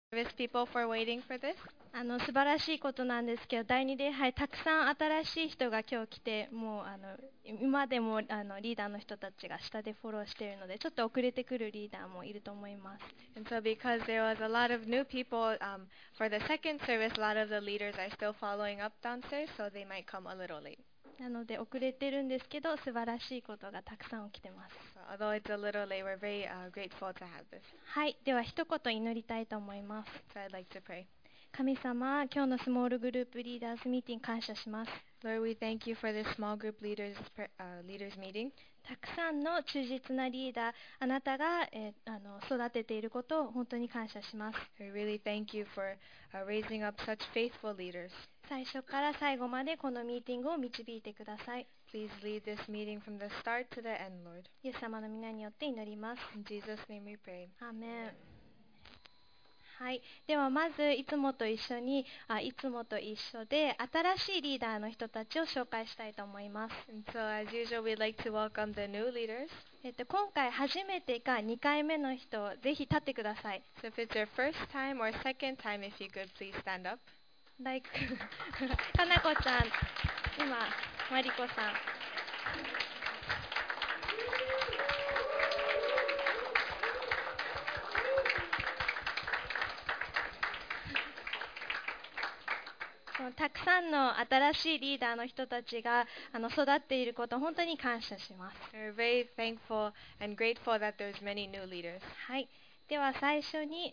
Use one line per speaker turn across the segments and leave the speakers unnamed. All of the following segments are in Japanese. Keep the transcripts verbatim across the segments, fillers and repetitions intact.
service people for waiting for this.
あの素晴らしいことなんですけど、第二礼拝たくさん新しい人が今日来て、もうあの今でもあのリーダーの人たちが下でフォローしているので、ちょっと遅れてくるリーダーもいると思います。
And so because there was a lot of new people um, for the second service, a lot of the leaders are still following up downstairs, so they might come a little late.
なので遅れてるんですけど、素晴らしいことがたくさん起きてます。
So although it's a little late, we're very uh, grateful to have this.
はい、では一言祈りたいと思います。
So I'd like to pray.
神様、今日のスモールグループリーダーズミーティング感謝します。
Lord, we thank you for this small group leaders uh, leaders meeting.
たくさんの忠実なリーダー、あなたが、えー、あの育てていることを本当に感謝します。
We really thank you for uh, raising up such faithful leaders.
最初から最後までこのミーティングを導いてください。
Please lead this meeting from the start to the end, Lord.
イエス様の皆によって祈ります。
In Jesus' name we pray.
アーメン。はい、ではまずいつもと一緒にあいつもと一緒で新しいリーダーの人たちを紹介したいと思います。
And so as usual, we'd like to welcome the new leaders.
えっと、今回初めてかにかいめの人、ぜひ立ってください。
So if it's your first time or second time, if you could please stand up.
Like かなこちゃん、今マリコさん。たくさんの新しいリーダーの人たちがあの育っていることを本当に感謝します。
We're very thankful and grateful that there's many new leaders.
はい、では最初に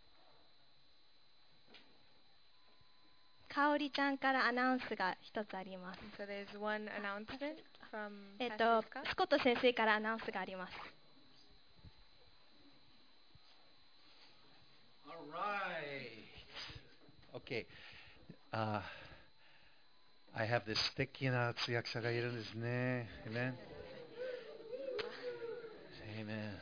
かおりちゃんからアナウンスが一つあります。
So there's one announcement from
えっ
Pastor
と
Scott.
スコット先生からアナウンスがあります。
All right. Okay. Uh, I have this 素敵な通訳者がいるんですね。Amen. Amen.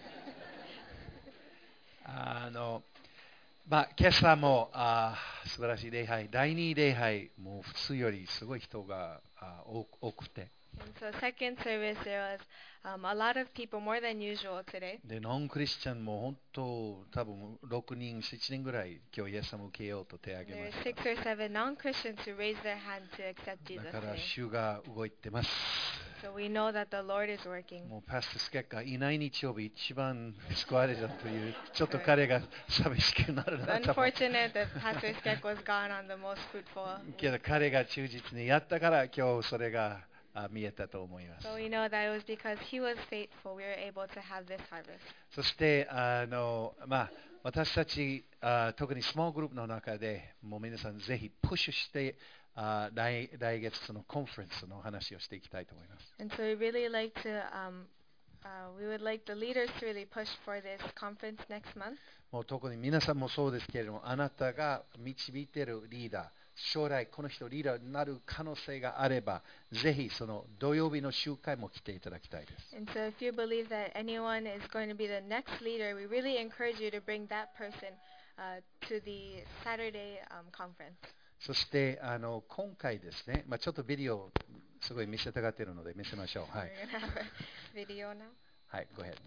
あの、まあ、今朝もあ素晴らしい礼拝、第二礼拝、もう普通よりすごい人があ多多くて。
And so second service, there was um, a lot of people, more than usual today.
で、ノンクリスチャンも本当、多分ろくにん、ななにんぐらい今日イエス様を受けようと手を挙げ
There
ま
were
した。
six or seven non-Christians who raised their hand to accept
だ
Jesus
から
today.
主が動いてます。
So we know that the Lord is working.
もうパスタスケがいない日曜日一番救われたという、ちょっと彼が寂しくなる
It's
なと思う。
unfortunate that Pastor Skek was gone on the most fruitful.
けど彼が忠実にやったから今日それがあ見えたと思います。
So we know that it was because he was faithful we were able to have this harvest.
そしてあの、まあ、私たちあ特にスモールグループの中でもう皆さんぜひプッシュしてあ来来月そのコンフェレンスの話をしていきたいと思います。
And so we really like to, um, uh, we would like the leaders to really push for this conference next month.
もう特に皆さんもそうですけれども、あなたが導いているリーダー、将来この人リーダーになる可能性があれば、ぜひその土曜日の集会も来ていただきたいです。
And so if you believe that anyone is going to be the next leader, we really encourage you to bring that person uh, to the Saturday um, conference.
そしてあの今回ですね、まあ、ちょっとビデオをすごい見せたがっているので見せましょう。はい、
We're going to have a video now.
はい、ごへん。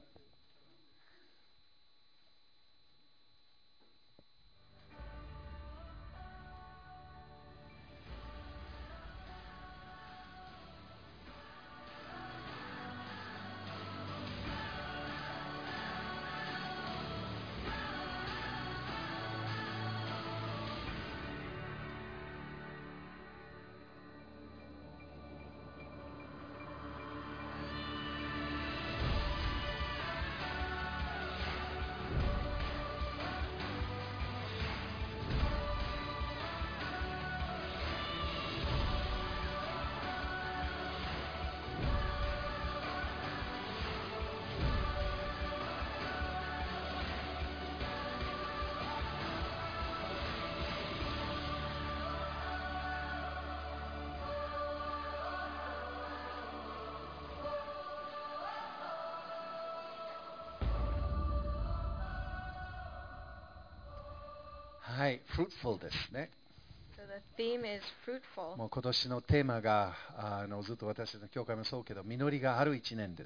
はい、fruitful ですね。
So the theme is fruitful.
もう今年のテーマがあのずっと私たちの教会もそうけど、実りがある一年です。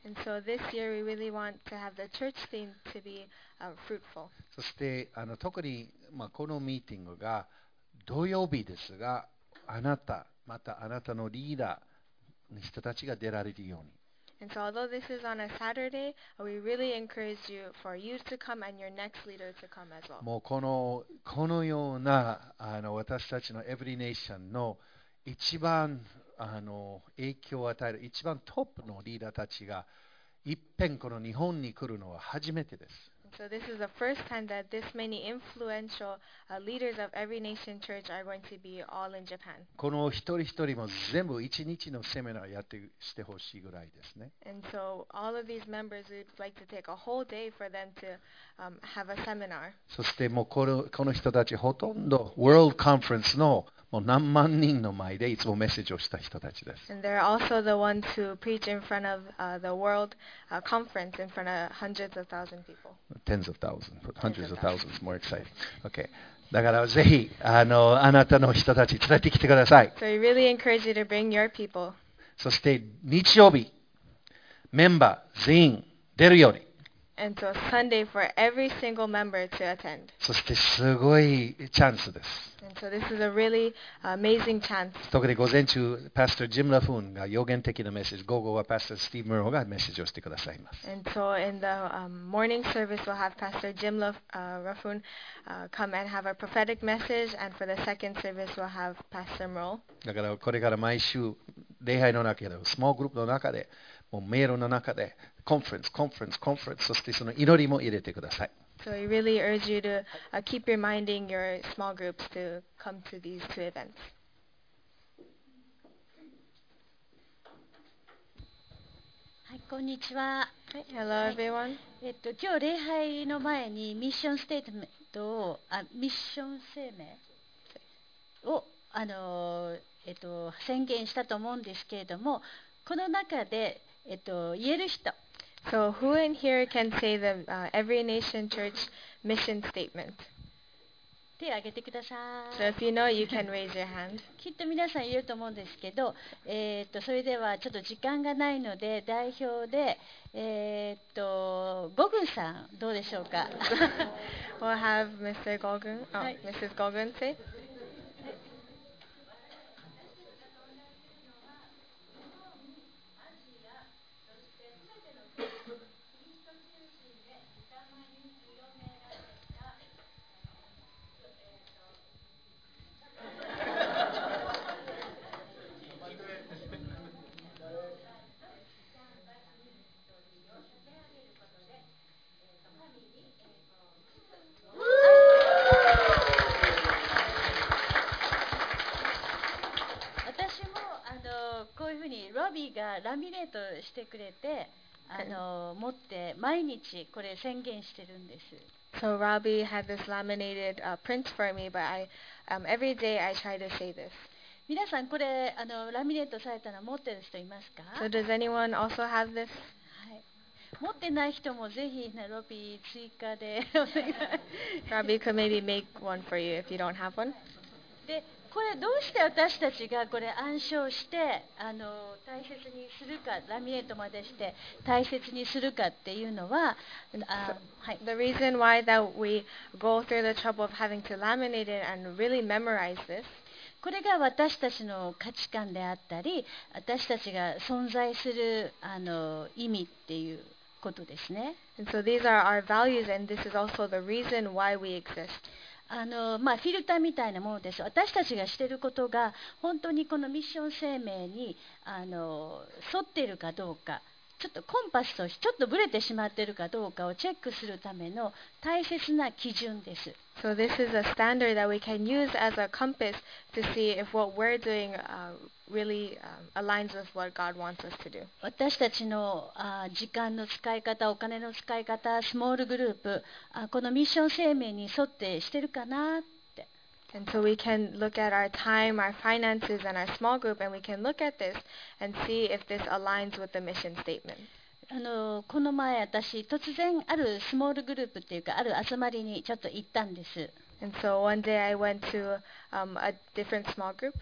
And so this year we really want to have the church theme to be uh, fruitful.
そしてあの特に、まあ、このミーティングが土曜日ですが、あなた、またあなたのリーダーの人たちが出られるように。
And so although this is on a Saturday, uh, we really encourage you for you to come and your next leader to come as well.
もうこのこのようなあの私たちのエブリネーションの一番あの影響を与える一番トップのリーダーたちがいっぺんこの日本に来るのは初めてです。
So this is the first time that this many influential uh, leaders of Every Nation Church are going to be all in Japan.
この一人一人も全部一日のセミナーやってしてほしいぐらいですね。
And so all of these members would like to take a whole day for them to um, have a seminar.
そしてもうこのこの人たちほとんど World Conference のもう何万人の前でいつもメッセージをした人たちです。
And they're also the ones who preach in front of uh, the World uh, Conference in front of hundreds of thousands people.
Tens of thousands, hundreds of thousands, more exciting. Okay. だからぜひあのあなたの人たち連れてきてください。
So we really encourage you to bring your people.
そして日曜日、メンバー全員出るように。
And so Sunday for every single member to attend.
そしてすごいチャンスです。
And so this is a really amazing chance.
特に午前中、パスター・ジム・ラフーンが予言的なメッセージ、午後はパスター・スティーブ・ムーロがメッセージをしてくださいます。
And so in the um, morning service, we'll have Pastor Jim Laf- uh, Rafoon uh, come and have a prophetic message. And for the second service, we'll have Pastor Merle.
だからこれから毎週、礼拝の中で、スモールグループの中で、もうメールの中で、コンフェレンス、コンフェレンス、コンフェレンス、そしてその祈りも入れてください。
So we really urge you to uh, keep reminding your small groups to come to these two events.
はい、こんにちは。
Hi, hello, everyone.
えっと、今日礼拝の前にミッションステートメントを、あ、ミッション声明を、あの、えっと、宣言したと思うんですけれども、この中で、えっと、言える人。
So who in here can say the uh, Every Nation Church mission statement?
手を挙げてくださ
So
い。
if you know, you can raise your hand.
きっと皆さん言えると思うんですけど、えー、っとそれではちょっと時間がないので代表で、えー、っとゴグンさんどうでしょうか。
We'll have Mister Gogun, oh,
Hi.
Missus Gogun say.
私もあのこういうふうにロビーがラミネートしてくれてあの持って毎日これ宣言してるんです。
So Robbie had this laminated uh, print for me, but I, um, every day I try to say this.
皆さんこれあのラミネートされたの持ってる人いますか？
So does anyone also have this?
はい、持ってない人もぜひ、ね、ロビー追加でお願い。
Robbie could maybe make one for you if you don't have one.
でこれどうして私たちがこれ暗唱してあの大切にするかラミネートまでして大切にするかっていうのはあ、はい、
The reason why that we go through the trouble of having to laminate it and really memorize this,
これが私たちの価値観であったり私たちが存在するあの意味っていうことですね。
and so these are our values, and this is also the reason why we exist.
あのまあ、フィルターみたいなものです。私たちがしていることが本当にこのミッション声明にあの沿っているかどうかちょっとコンパスとしてちょっとブレてしまっているかどうかをチェックするための大切な基準です。
So this is a standard that we can use as a compass to see if what we're doing uh, really um, aligns with what God wants us to do.
私たちのあ時間の使い方、お金の使い方、スモールグループあこのミッション声明に沿ってしてるかなって。
And so we can look at our time, our finances, and our small group, and we can look at this and see if this aligns with the mission statement.
あのこの前私突然あるスモールグループっていうかある集まりにちょっと行ったんです。
And so one day I went to um, a different small group.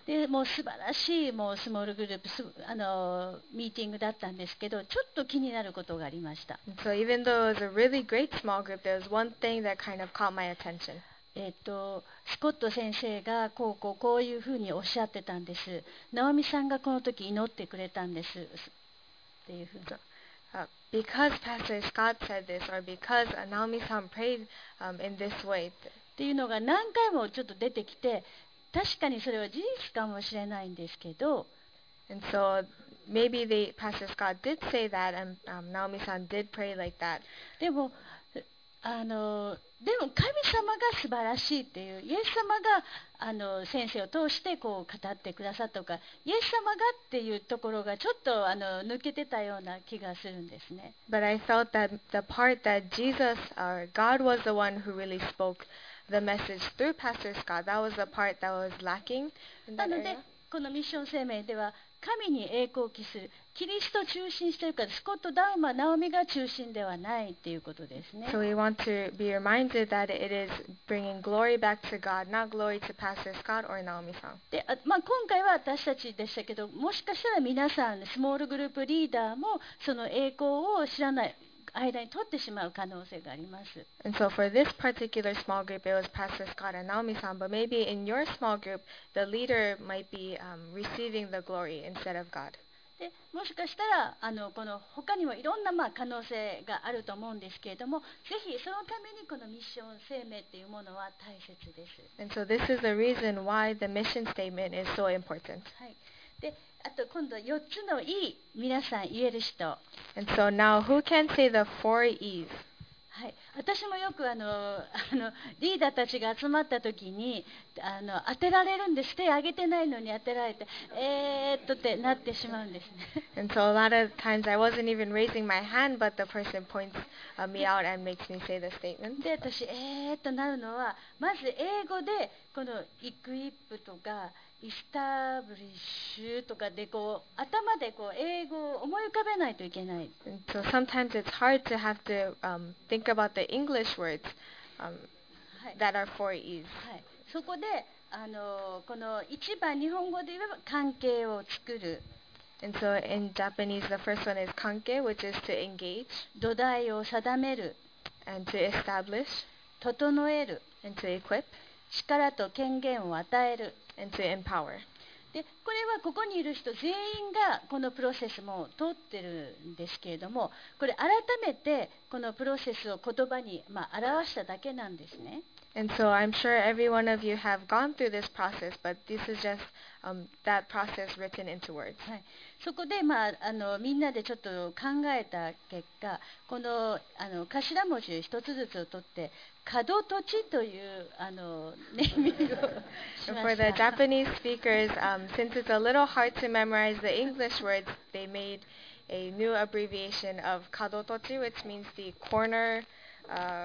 でもう素晴らしいもうスモールグループすあのミーティングだったんですけど、ちょっと気になることがありました。
And so even though it was a really great small group, there was one thing that kind of caught my attention.
えっとスコット先生がこうこうこういうふうにおっしゃってたんです。ナオミさんがこの時祈ってくれたんですっていうふうに。
So, uh, because Pastor Scott said this, or because uh, Naomi-san prayed um, in this way.
っていうのが何回もちょっと出てきて、確かにそれは事実かもしれないんですけど、
And so maybe the Pastor Scott did say that, and um, Naomi-san did pray like that.
でもあのでも神様が素晴らしいっていう、イエス様があの先生を通してこう語ってくださったとか、イエス様がっていうところがちょっとあの抜けてたような気がするんですね。
But I felt that the part that Jesus, or God, was the one who really spoke the message through Pastor Scott, that was the part that was lacking in
な
that
ので
area.
このミッション声明では神に栄光を期する、キリスト中心しているから、スコット・ダウマ・ナオミが中心ではないっていうことですね。
So we want to be reminded that it is bringing glory back to God, not glory to Pastor Scott or Naomi-san.
であまあ、今回は私たちでしたけど、もしかしたら皆さんスモールグループリーダーもその栄光を知らない間に取ってしまう可能性があります。
And so for this particular small group, it was Pastor Scott and Naomi-san, but maybe in your small group, the leader might be um, receiving the glory instead of God.
でもしかしたらあのこの他にもいろんなまあ可能性があると思うんですけれども、ぜひそのためにこのミッション声明というものは大切です。
And so this is the reason why the mission statement is so important.
はい、であと今度よっつのいい皆さん言える人。
And so now, who can say the four E's?
はい、私もよくあのあのリーダーたちが集まった時にあの当てられるんです。手挙げてないのに当てられて、えーっとってなってしまうんですね。
And so a lot of times I wasn't even raising my hand, but the person points uh, me out and makes me say the statement.
で私えーっとなるのは、まず英語でこのイクイップとかイスタブリッシュとかでこう頭でこう英語を思い浮かべないといけない。
And so sometimes it's hard to have to um, think about the English words um,
はい、
that are four E's.
はい、そこであのこの一番日本語で言えば関係を作る、
And so in Japanese, the first one is kanke, which is to engage
土台を定める、
and to establish
整える、
and to equip
力と権限を与える。
and to empower.
でこれはここにいる人全員がこのプロセスも通ってるんですけれども、これ改めてこのプロセスを言葉に、まあ、表しただけなんですね。
And so I'm sure every one of you have gone through this process, but this is just um, that process written into words.
はい、そこで、まあ、あのみんなでちょっと考えた結果、このあの頭文字一つずつを取って角土地というあのネーミングをし
And
ま
for
し
the
た。
Japanese speakers, um, since it's a little hard to memorize the English words, they made a new abbreviation of kadotochi, which means the corner uh,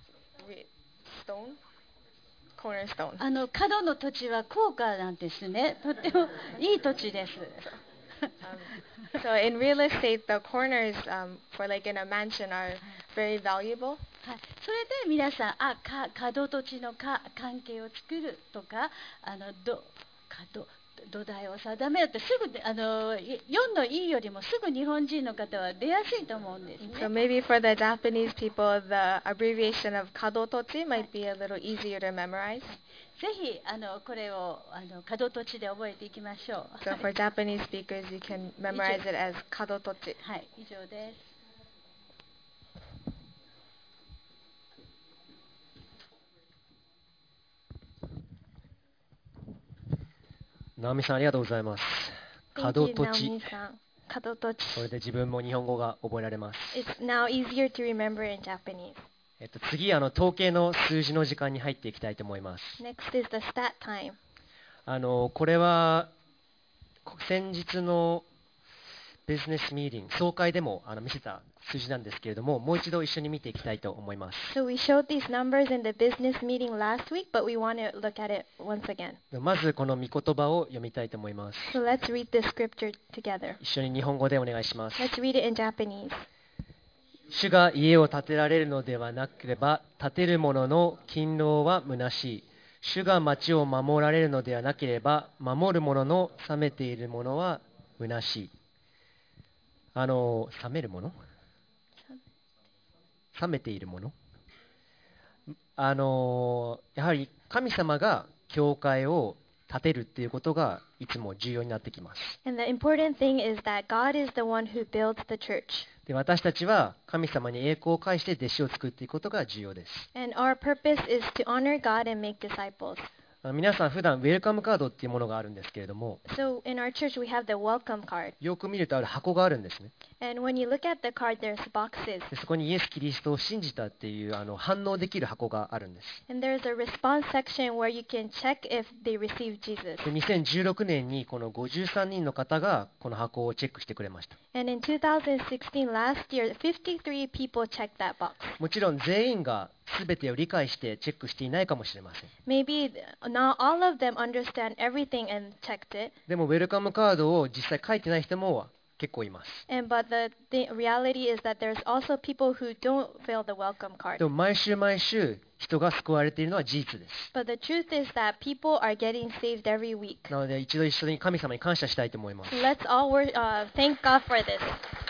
re- stone, cornerstone.
あの角の土地は高価なんですね。とってもいい土地です。
Um, so in real estate, the corners um, for like in a mansion are very valuable.
はい、それで皆さん、あ、か角土地のか関係を作るとか、あのど角土台を定めるってすぐあのよんのいいよりもすぐ日本人の方は出やすいと思うんです
So
ね。
maybe for the Japanese people, the abbreviation of kadotochi might be a little easier to memorize.
ぜひあのこれをあの角土地で覚えていきましょう。
So for Japanese speakers, you can memorize it as kadotochi.
はい、以上です。
直美さんありがとうございます。
Thank
角
you,
土地。
Naomi-san. Kadotochi.
これで自分も日本語が覚えられます。
It's now easier to remember in Japanese.
えっと、次あの統計の数字の時間に入っていきたいと思います。
Next is the stat time.
あのこれは先日のビジネスミーティング総会でもあの見せた数字なんですけれども、もう一度一緒に見ていきたいと思います。
So we showed these numbers in the business meeting last week, but we want to look at it once again.
まずこの御言葉を読みたいと思います。
So let's read the scripture together.
一緒に日本語でお願いします。
Let's read it in Japanese.
主が家を建てられるのではなければ建てる者の勤労は虚しい。 主が町を守られるのではなければ、守る者の冷めているものは虚しい。あの、冷めるもの冷めているものあの、やはり神様が教会を建てるっていうことがいつも重要になってきます。
And the important thing is that God is the one who builds the church.
で、私たちは神様に栄光を返して弟子を作っていくことが重要です。
And our purpose is to honor God and make disciples.
あ皆さん普段ウェルカムカードっていうものがあるんですけれども、
So in our church we have the welcome card.
よく見るとある箱があるんですね。
And when you look at the card, there's boxes.
でそこにイエス・キリストを信じたっていうあの反応できる箱があるんです。
And there's a response section where you can check if they received Jesus.
でにせんじゅうろくねんにこのごじゅうさんにんの方がこの箱をチェックしてくれました。
And in twenty sixteen, last year, fifty-three people checked that box.
もちろん全員が全てを理解してチェックしていないかもしれません。
Maybe not all of them understand everything and checked it.
でもウェルカムカードを実際書いてない人も結構います。
And but the, the reality is that there's also people who don't fill the welcome
で
card.
も毎週毎週人が救われているのは事実です。
But the truth is that people are getting saved every week.
なので一度一緒に神様に感謝したいと思います。
So let's all wor- uh, thank God for this.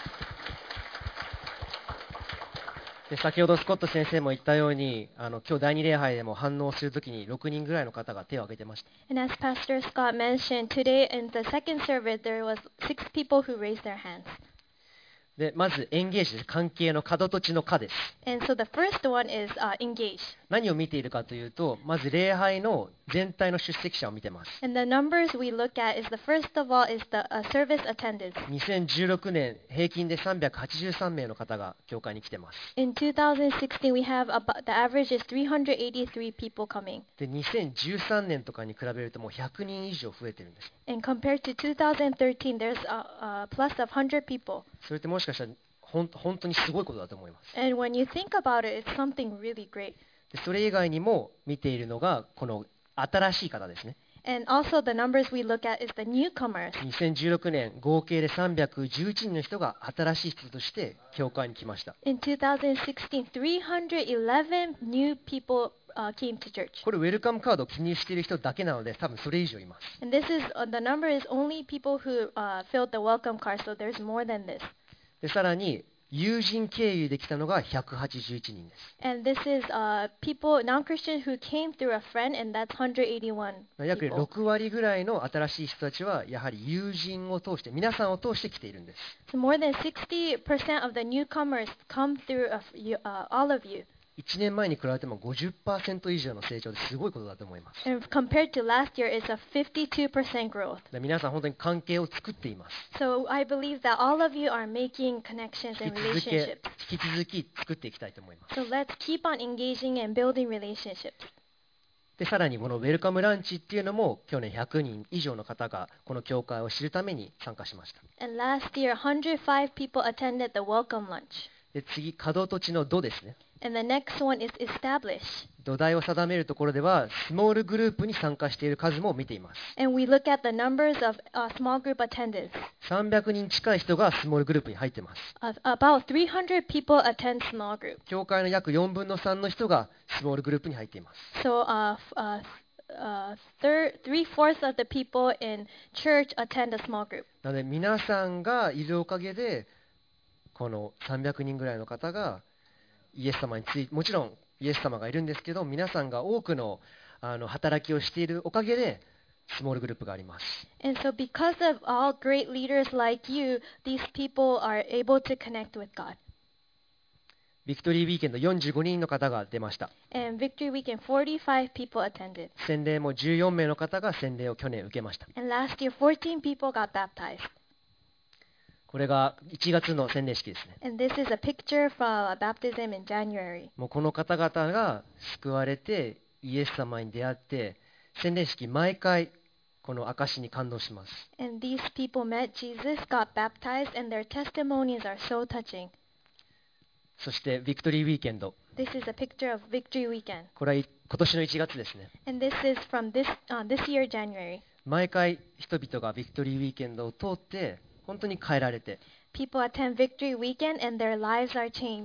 で先ほどスコット先生も言ったように、あの今日第二礼拝でも反応するときにろくにんぐらいの方が手を挙げてました。
And as Pastor Scott mentioned, today in the second service there was six people who raised their hands.
でまずエンゲージです。関係の角土地の角です。
And so the first one is uh, engage.
何を見ているかというと、まず礼拝の全体の出席者を見てます。
And the numbers we look at is the first of all is the uh, service attendance.
にせんじゅうろくねん平均でさんびゃくはちじゅうさんめいの方が教会に来てます。
In twenty sixteen, we have about, the average is three hundred eighty-three people coming.
でにせんじゅうさんねんとかに比べるともうひゃくにん以上増えてるんです。
And compared to twenty thirteen, there's a, a plus of one hundred people.
それってもしかしたらほん本当にすごいことだと思います。
And when you think about it, it's something really great.
でそれ以外にも見ているのがこの新しい方ですね。
And also the numbers we look at is the newcomers.
にせんじゅうろくねん合計でさんびゃくじゅういちにんの人が新しい人として教会に来ました。
In twenty sixteen, three hundred eleven new people uh, came to church.
これウェルカムカードを記入している人だけなので多分それ以上います。
And this is uh, the number is only people who uh, filled the welcome card, so there's more than this.
でさらに友人経由で来たのがひゃくはちじゅういちにんです。
And this is uh, people, non-Christian, who came through a friend, and that's one hundred eighty-one
約
people.
ろくわりぐらいの新しい人たちはやはり友人を通して皆さんを通して来ているんです。
So more than sixty percent of the newcomers come through of you, uh, all of you.
いちねんまえに比べても ごじゅっパーセント 以上の成長ですごいことだと思います。
And compared to last year, it's a fifty-two percent growth.
で皆さん本当に関係を作っています。
So I believe that all of you are making connections
引
and
き続け
relationships.
引き続き作っていきたいと思います。
So let's keep on engaging and building relationships.
でさらにこのウェルカムランチっていうのも去年ひゃくにん以上の方がこの教会を知るために参加しました。
And last year, one hundred five people attended the welcome lunch.
で次、角土地の土ですね。
And the next one is establish.
土台を定めるところではスモールグループに参加している数も見ています。
And we look at the numbers of uh, small group attendance.
さんびゃくにん近い人がスモールグループに入っています。
Uh, about three hundred people attend small group.
教会の約よんぶんのさんの人がスモールグループに入っています。
So uh, f- uh, uh, thir- three-fourths of the people in church attend a small group.
なので皆さんがいるおかげでこのさんびゃくにんぐらいの方がイエス様について、もちろんイエス様がいるんですけど、皆さんが多くの、あの働きをしているおかげでスモールグループがあります。
And so because of all great leaders like you, these people are able to connect with God.
ビクトリーウィーケンドよんじゅうごにんの方が出ました。
And Victory Weekend, forty-five people attended.
洗礼もじゅうよんめいの方が洗礼を去年受けました。
And last year, fourteen people got baptized.
これがいちがつの洗礼式ですね。
And this is a picture from a baptism in January.
もうこの方々が救われてイエス様に出会って洗礼式毎回この証に感動します。
And these people met Jesus, got baptized, and their testimonies are so touching.
そしてビクトリーウィーケンド、
This is a picture of Victory Weekend.
これは今年のいちがつですね。
And this is from this, uh, this year, January.
毎回人々がビクトリーウィーケンドを通って本当に変えられて、
People attend Victory Weekend and their lives are changed.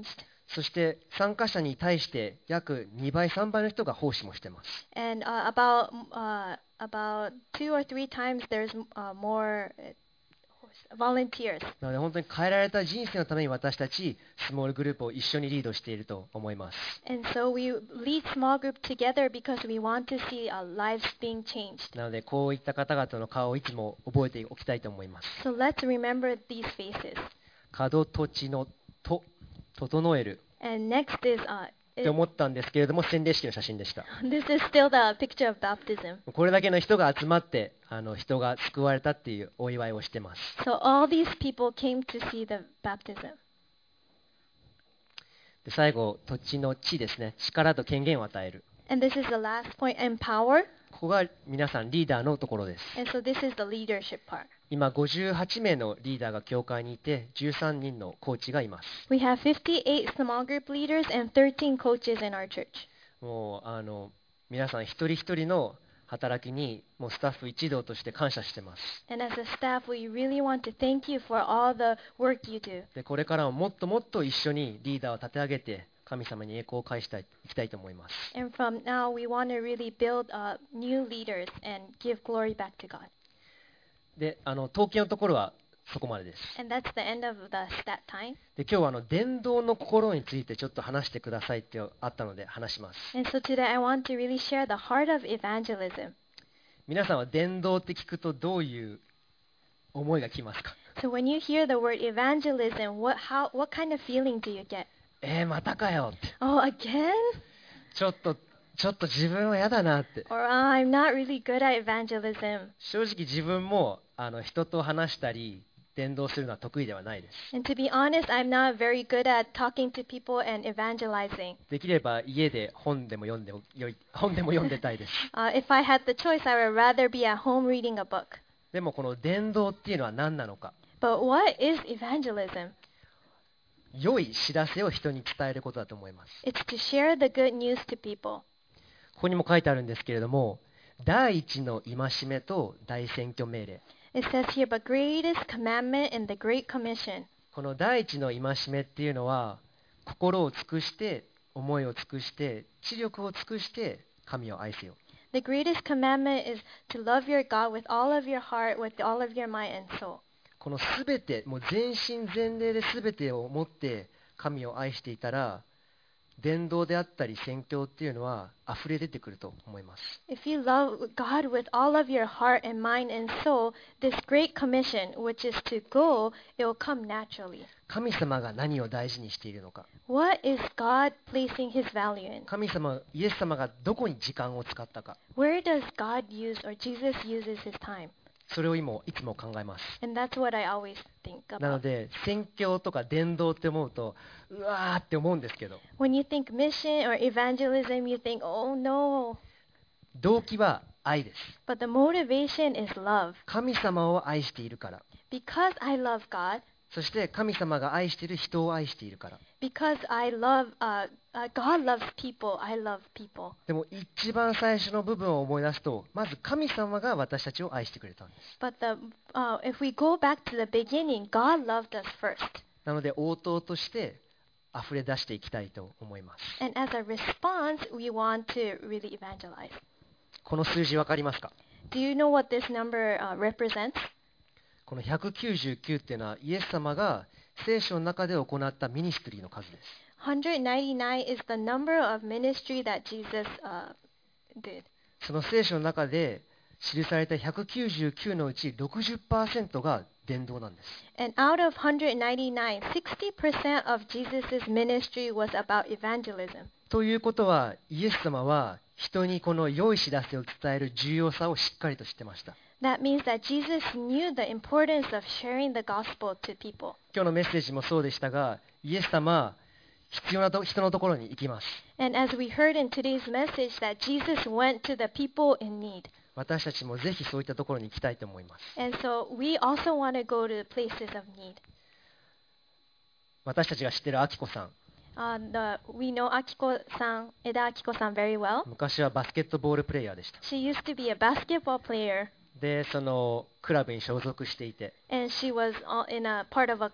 そして参加者に対して約にばいさんばいの人が奉仕もしてます。
And uh, about uh, about two or three times there's uh, more uh, volunteers.
なので本当に変えられた人生のために私たちスモールグループを一緒にリードしていると思います。
And so we lead small group together because we want to see our lives being changed.
なのでこういった方々の顔をいつも覚えておきたいと思います。
So let's remember these faces.
角土地のと整える
And next is uh,
って思ったんですけれども、洗礼式の写真でした。
this is still the picture of baptism.
これだけの人が集まってあの人が救われたっていうお祝いをしてます。
So all these people came to see the baptism.
で最後、土地の地ですね。力と権限を与える。
And this is the last point, empower.
ここが皆さんリーダーのところです。
And so this is the leadership part.
今ごじゅうはちめいのリーダーが教会にいてじゅうさんにんのコーチがいます。
We have fifty-eight small group leaders and thirteen coaches in our church.
もうあの皆さん一人一人の働きにもうスタッフ一同として感謝してます。
And as a staff, we really want to thank you for all the work you do.
でこれからももっともっと一緒にリーダーを立て上げて神様に栄光を返したいいきたいと思います。
And from now, we want to really build uh, new leaders and give glory back to God.
であの統計のところはそこまでです。
And that's the end of the stat time.
で今日はあの伝道の心についてちょっと話してくださいってあったので話します。
And so today, I want to really share the heart of evangelism.
皆さんは伝道って聞くとどういう思いがきますか？
So when you hear the word evangelism, what how what kind of feeling do you get?
えー、またかよって。
Oh, again?
ちょっとちょっと自分は嫌だなって。
Or oh, I'm not really good at evangelism.
正直自分もあの人と話したり伝道するのは得意ではないです。
And to be honest, I'm not very good at talking to people and evangelizing.
できれば家で本でも読んでよい本でも読んでたいです。
Uh, if I had the choice, I would rather be at home reading a book.
でもこの伝道っていうのは何なのか。
But what is evangelism?
良い知らせを人に伝えることだと思います。
It's to share the good news to people.
ここにも書いてあるんですけれども、第一の戒めと大宣教命令。
It says here, but greatest commandment and the great commission.
この第一の戒めっていうのは、心を尽くして、思いを尽くして、知力を尽くして神を愛せよ。
The greatest commandment is to love your God with all of your heart, with all of your mind and soul.
このすべて、もう全身全霊ですべてを持って神を愛していたら、伝道であったり宣教っていうのは溢れ出てくると思います。
If you love God with all of your heart and mind and soul, this great commission, which is to go, it will come naturally.
神様が何を大事にしているのか。
What is God placing his value in?
神様、イエス様がどこに時間を使ったか。
Where does God use or Jesus uses his time?
それを今いつも考えます。
And that's what I always think
なの
about.
で宣教とか伝道って思うとうわーって思うんですけど、
When you think mission or evangelism, you think, oh no.
動機は愛です。
But the motivation is love.
神様を愛しているから。
Because I love God,
そして神様が愛している人を愛しているから。
because I love, uh, uh, God loves people, I love people.
でも一番最初の部分を思い出すと、まず神様が私たちを愛してくれたんです。
But the, uh, if we go back to the beginning, God loved us first.
なので応答として溢れ出していきたいと思います。
And as a response, we want to really evangelize.
この数字わかりますか？
Do you know what this number uh, represents?
このひゃくきゅうじゅうきゅうっていうのはイエス様が聖書の中で行ったミニストリーの数です。
one hundred ninety-nine is the number of ministry that Jesus uh, did.
その聖書の中で記されたひゃくきゅうじゅうきゅうのうち ろくじゅっパーセント が伝道なんです。
And out of one hundred ninety-nine, sixty percent of Jesus' ministry was about evangelism.
ということはイエス様は人にこの良い知らせを伝える重要さをしっかりと知ってました。
That means that Jesus knew the importance of sharing the gospel to people.
今日のメッセージもそうでしたが、イエス様は必要なと人のところに行きます。
And as we heard in today's message, that Jesus went to the people in need.
私たちもぜひそういったところに行きたいと思います。
And so we also want to go to places of need.
私たちが知っているアキコさん、
Uh, the, we know Akiko-san, Eda Akiko-san very well.
昔はバスケットボールプレイヤーでした。
She used to be a basketball player,
で、そのクラブに所属していて、
and she was all in a part of a club.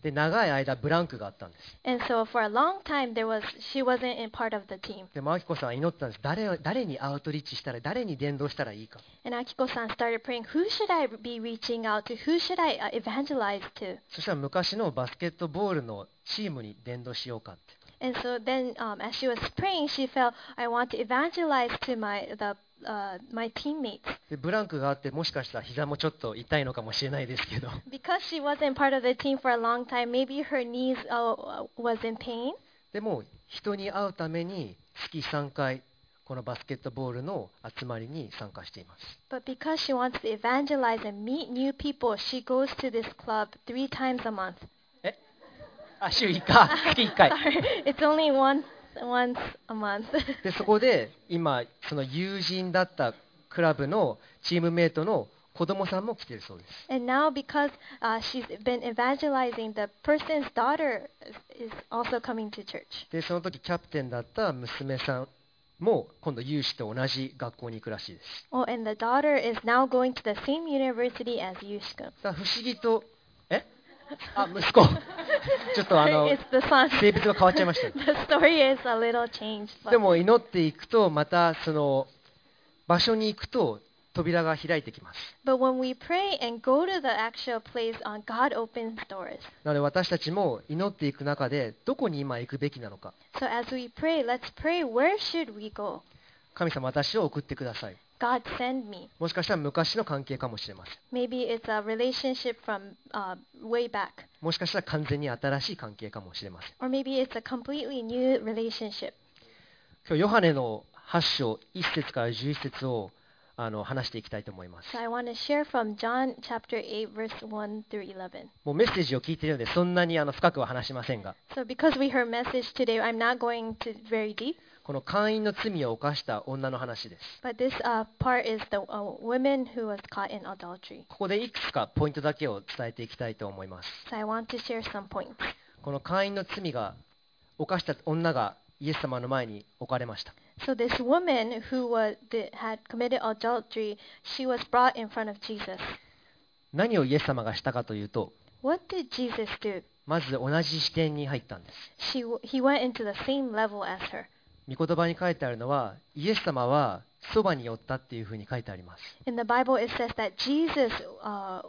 で長い間ブランクがあったんです。
And so for a long time, there was she wasn't in part of the team.
でもアキコさんは祈ったんです。 誰を、誰にアウトリーチしたら、誰に伝道したらいいか。
And Akiko-san started praying, who should I be reaching out to? Who should I uh, evangelize to?
そしたら昔のバスケットボールのチームに伝道しようかって。
And so then, um, as she was praying, she felt, I want to evangelize to my the uh, my teammates.
でブランクがあって、もしかしたら膝もちょっと痛いのかもしれないですけど、
Because she wasn't part of the team for a long time, maybe her knees uh, was in pain.
でも人に会うために月さんかいこのバスケットボールの集まりに参加しています。
But because she wants to evangelize and meet new people, she goes to this club three times a month.
えあ週いっかい月いっかい
Sorry, it's only once once a month.
でそこで今その友人だったクラブのチームメイトの子供さんも来ているそうです。
And now, because uh, she's been evangelizing, the person's daughter is is also coming to church.
でその時キャプテンだった娘さんも今度ユウシと同じ学校に行くらしいです。
Oh, and the daughter is now going to the same university as Yushikun.
だから不思議とえあ息子ちょっとあの
It's the son.
性別が変わっちゃいました。
The story is a little changed.
で
But,
も祈っていくとまたその場所に行くと扉が開いてきます。
but when we pray and go to the actual place, on God opens doors.
なので私たちも祈っていく中でどこに今行くべきなのか。
So as we pray, let's pray. Where should we go?
神様私を送ってください。
God send me.
もしかしたら昔の関係かもしれません。
Maybe it's a relationship from uh, way back.
もしかしたら完全に新しい関係かもしれません。
Or maybe it's a completely new relationship.
今日ヨハネのはち章いち節からじゅういち節をあの話していきたいと思います。
So I want to share from John chapter eight, verse one through eleven.
もうメッセージを聞いているのでそんなにあの深くは話しませんが、
So because we heard message today, I'm not going to very deep.
この会員の罪を犯した女の話です。
But this uh, part is the uh, woman who was caught in adultery.
ここでいくつかポイントだけを伝えていきたいと思います。
So I want to share some points.
この会員の罪が犯した女がイエス様の前に置かれました。
So this woman who was that had committed adultery, she was brought in front of Jesus.
何をイエス様がしたかというと、
What did Jesus do?
まず同じ視点に入ったんです。
She w- he went into the same level as her.
御言葉に書いてあるのは、イエス様はそばに寄ったっていうふうに書いてあります。
In the Bible, it says that Jesus uh,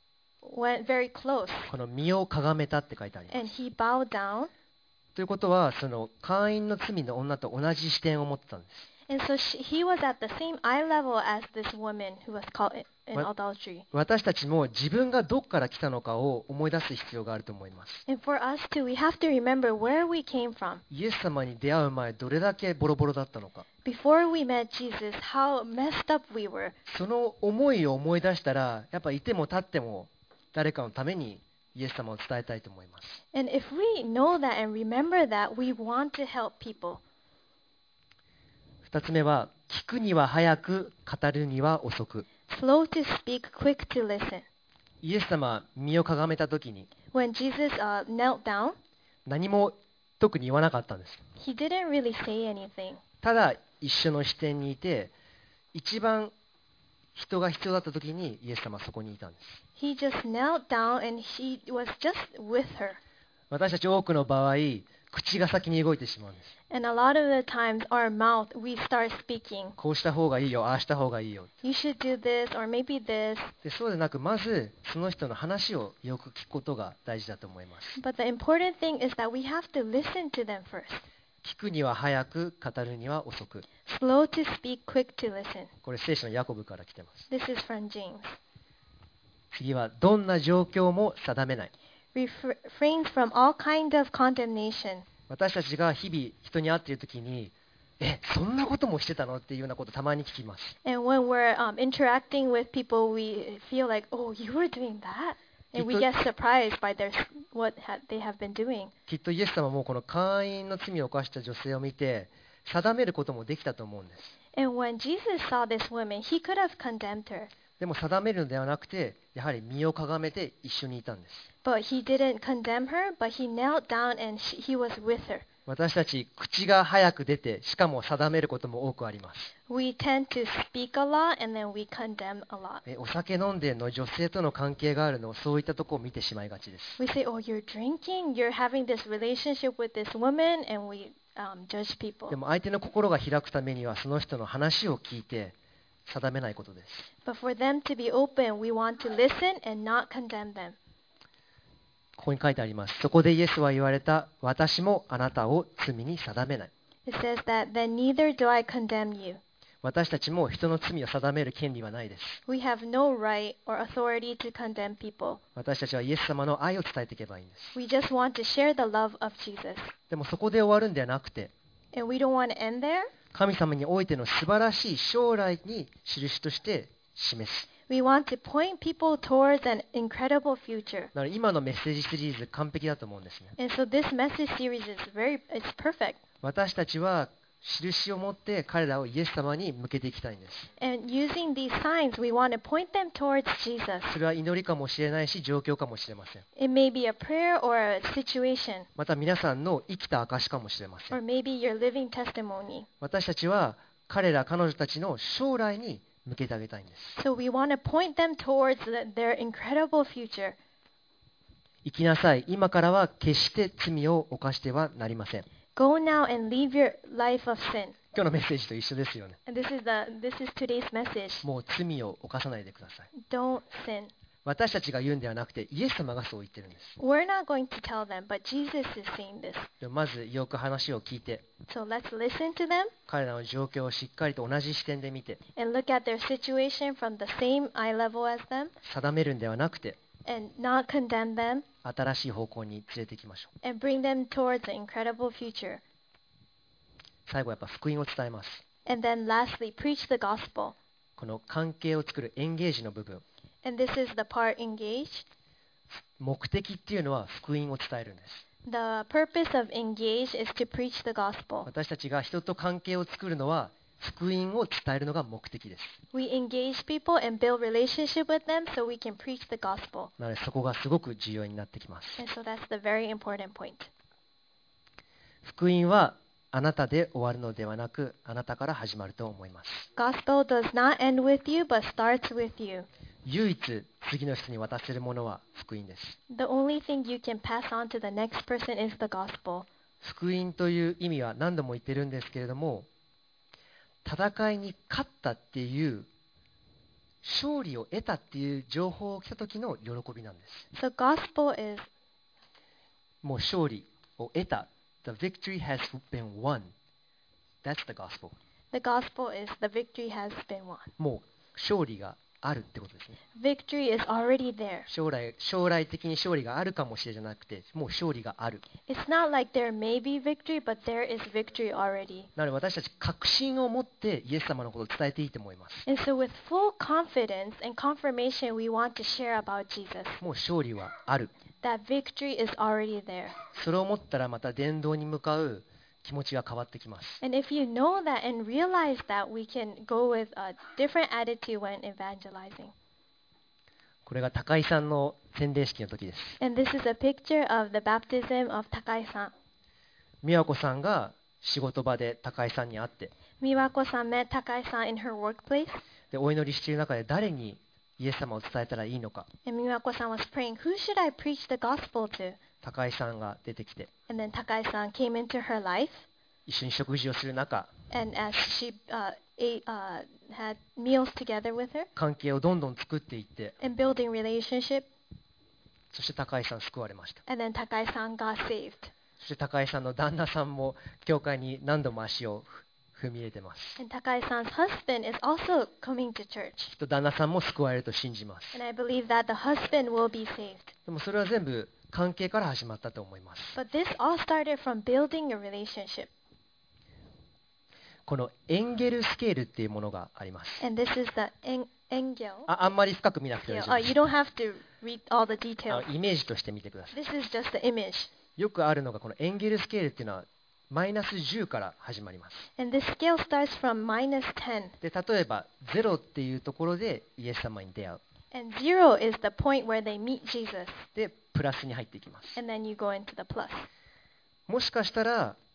went very close
この身をかがめたって書いてあります。
and he bowed down.
ということは、その会員の罪の女と同じ視点を持ってたんです。
And so she, he was at the same eye level as this woman who was caught in, in
What?
adultery.
私たちも自分がどこから来たのかを思い出す必要があると思います。
And for us too, we have to remember where we came from.
イエス様に出会う前、どれだけボロボロだったのか。
Before we met Jesus, how messed up we were.
その思いを思い出したら、やっぱいても立っても誰かのためにイエス様を伝えたいと思います。
And if we know that and remember that, we want to help people.
二つ目は、聞くには早く、語るには遅く。
Slow to speak, quick to listen.
イエス様、身をかがめたときに、
When Jesus uh, knelt down,
何も特に言わなかったんです。
he didn't really say anything.
ただ、一緒の視点にいて、一番人が必要だったときに、イエス様はそこにいたんです。
He just knelt down and he was just with her.
私たち多くの場合、口が先に動いてしまうんです。
And a lot of the times, our mouth, we start speaking.
こうした方がいいよ、ああした方がいいよ。
You should do this, or maybe this.
でそうでなく、まずその人の話をよく聞くことが大事だと思います。
But the important thing is that we have to listen to them first.
聞くには早く、語るには遅く。
Slow to speak, quick to listen.
これ聖書のヤコブから来てます。
This is from James.
次は、どんな状況も定めない。
Refrains from all kinds of condemnation.
私たちが日々人に会っているときに、え、そんなこともしてたのっていうようなことたまに聞きます。
And when we're um, interacting with people, we feel like, oh, you were doing that? And we get surprised by their, what ha- they have been doing.
きっとイエス様もこの会員の罪を犯した女性を見て、定めることもできたと思うんです。
And when Jesus saw this woman, he could have condemned her.
でも定めるのではなくて、やはり身をかがめて一緒にいたんです。
But he didn't condemn her, but he knelt down and she, he was with her.
私たち口が早く出て、しかも定めることも多くあります。
We tend to speak a lot and then we condemn a lot.
えお酒飲んでんの、女性との関係があるの、そういったところを見てしまいがちです。
We say, oh, you're drinking, you're having this relationship with this woman, and we um, judge people.
でも相手の心が開くためには、その人の話を聞いて定めないことです。
But for them to be open, we want to listen and not condemn them.
ここに書いてあります。そこでイエスは言われた。私もあなたを罪に定めない。
It says that, then neither do I condemn you.
私たちも人の罪を定める権利はないです。
We have no right or authority to condemn people.
私たちはイエス様の愛を伝えていけばいいんです。
We just want to share the love of Jesus.
でもそこで終わるんではなくて、
And we don't want to end there.
神様においての素晴らしい将来に印として示す。
We want to point people towards an incredible future.
だから今のメッセージシリーズ完璧だと思うんですね。
And so this message series is very, it's perfect.
私たちは印を持って彼らをイエス様に向けていきたいんです。
And using these signs, we want to point them towards Jesus.
それは祈りかもしれないし、状況かもしれません。
It may be a prayer or a situation,
また皆さんの生きた証かもしれませ
or
ん。
maybe your living testimony.
私たちは彼ら彼女たちの将来に向けてあげたいんです。
So we want to point them towards the, their incredible future.
生きなさい。今からは決して罪を犯してはなりません。
Go now and leave your life of sin.
今日のメッセージと一緒ですよね。
And this is the this is today's message.
もう罪を犯さないでください。
Don't sin.
私たちが言うんではなくて、イエス様がそう言ってるんです。
We're not going to tell them, but Jesus is saying this.
でまずよく話を聞いて、
So let's listen to them
彼らの状況をしっかりと同じ視点で見て、
and look at their situation from the same eye level as them
定めるんではなくて、
and not condemn them
新しい方向に連れて行きましょう。
and bring them towards an incredible future.
最後はやっぱ福音を伝えます。
And then lastly, preach the gospel.
この関係を作るエンゲージの部分、
And this is the part engaged.
目的っていうのは福音を伝えるんです。
The purpose of engage is to preach the gospel.
私たちが人と関係を作るのは福音を伝えるのが目的です。
We engage people and build relationship with them so we can preach the gospel.
なのでそこがすごく重要になってきます。
And so that's the very important point.
福音はあなたで終わるのではなく、あなたから始まると思います。
Gospel does not end with you but starts with you.
唯一次の人に渡せるものは福音です。
The only thing you can pass on to the next person is the gospel.
福音という意味は何度も言ってるんですけれども、戦いに勝ったっていう勝利を得たっていう情報を来た時の喜びなんです。
So gospel is
もう勝利を得た。The victory has been won. That's the gospel.
the gospel is the victory has been won.
もう勝利があるってことですね。
Victory is already there.
将来、将来的に勝利があるかもしれなくて、もう勝利がある。
It's not like there may be victory, but there is victory already.
なので私たち確信を持ってイエス様のことを伝えていいと思います。
And so with full confidence and confirmation, we want to share about Jesus.
もう勝利はある。
That victory is already there.
それを思ったらまた伝道に向かう気持ちが変わってきます。
And if you know that and realize that, we can go with a different attitude when evangelizing.
これが高井さんの洗礼式の時です。
And this is a picture of the baptism of Takai-san.
美和子さんが仕事場で高井さんに会って、
Miwako-san met Takai-san in her workplace.
でお祈りしている中で誰にイエス様を伝えたらいいのか、
And Miwako-san was praying, who should I preach the gospel to?
高井さんが出てきて、
And then Takai-san came into her life.
一緒に食事をする中、
And as she uh, ate, uh, had meals together with her
関係をどんどん作っていって、
and building relationship,
そして高井さん救われました。
and then Takai-san got saved.
そして高井さんの旦那さんも教会に何度も足を踏み入れてます。
And Takai-san's husband is also coming to church.
きっと旦那さんも救われると信じます。
And I believe that the husband will be saved.
でもそれは全部関係から始まったと思います。
But this all started from building a relationship.
このエンゲルスケールっていうものがあります。
And this is the en- engel.
ああんまり深く見なくて
Yeah,
大丈
uh,
夫で
you
す。
don't have to read all the
あ
details.
のイメージとして見てくださ
This is just the image.
い。よくあるのがこのエンゲルスケールっていうのはマイナスじゅうから始まります。
And this scale starts from minus ten.
で例えばゼロっていうところでイエス様に出会う。
And zero is the point where they meet Jesus.
でプラスに入っていきます。
And then you go into the plus.
もしかしたら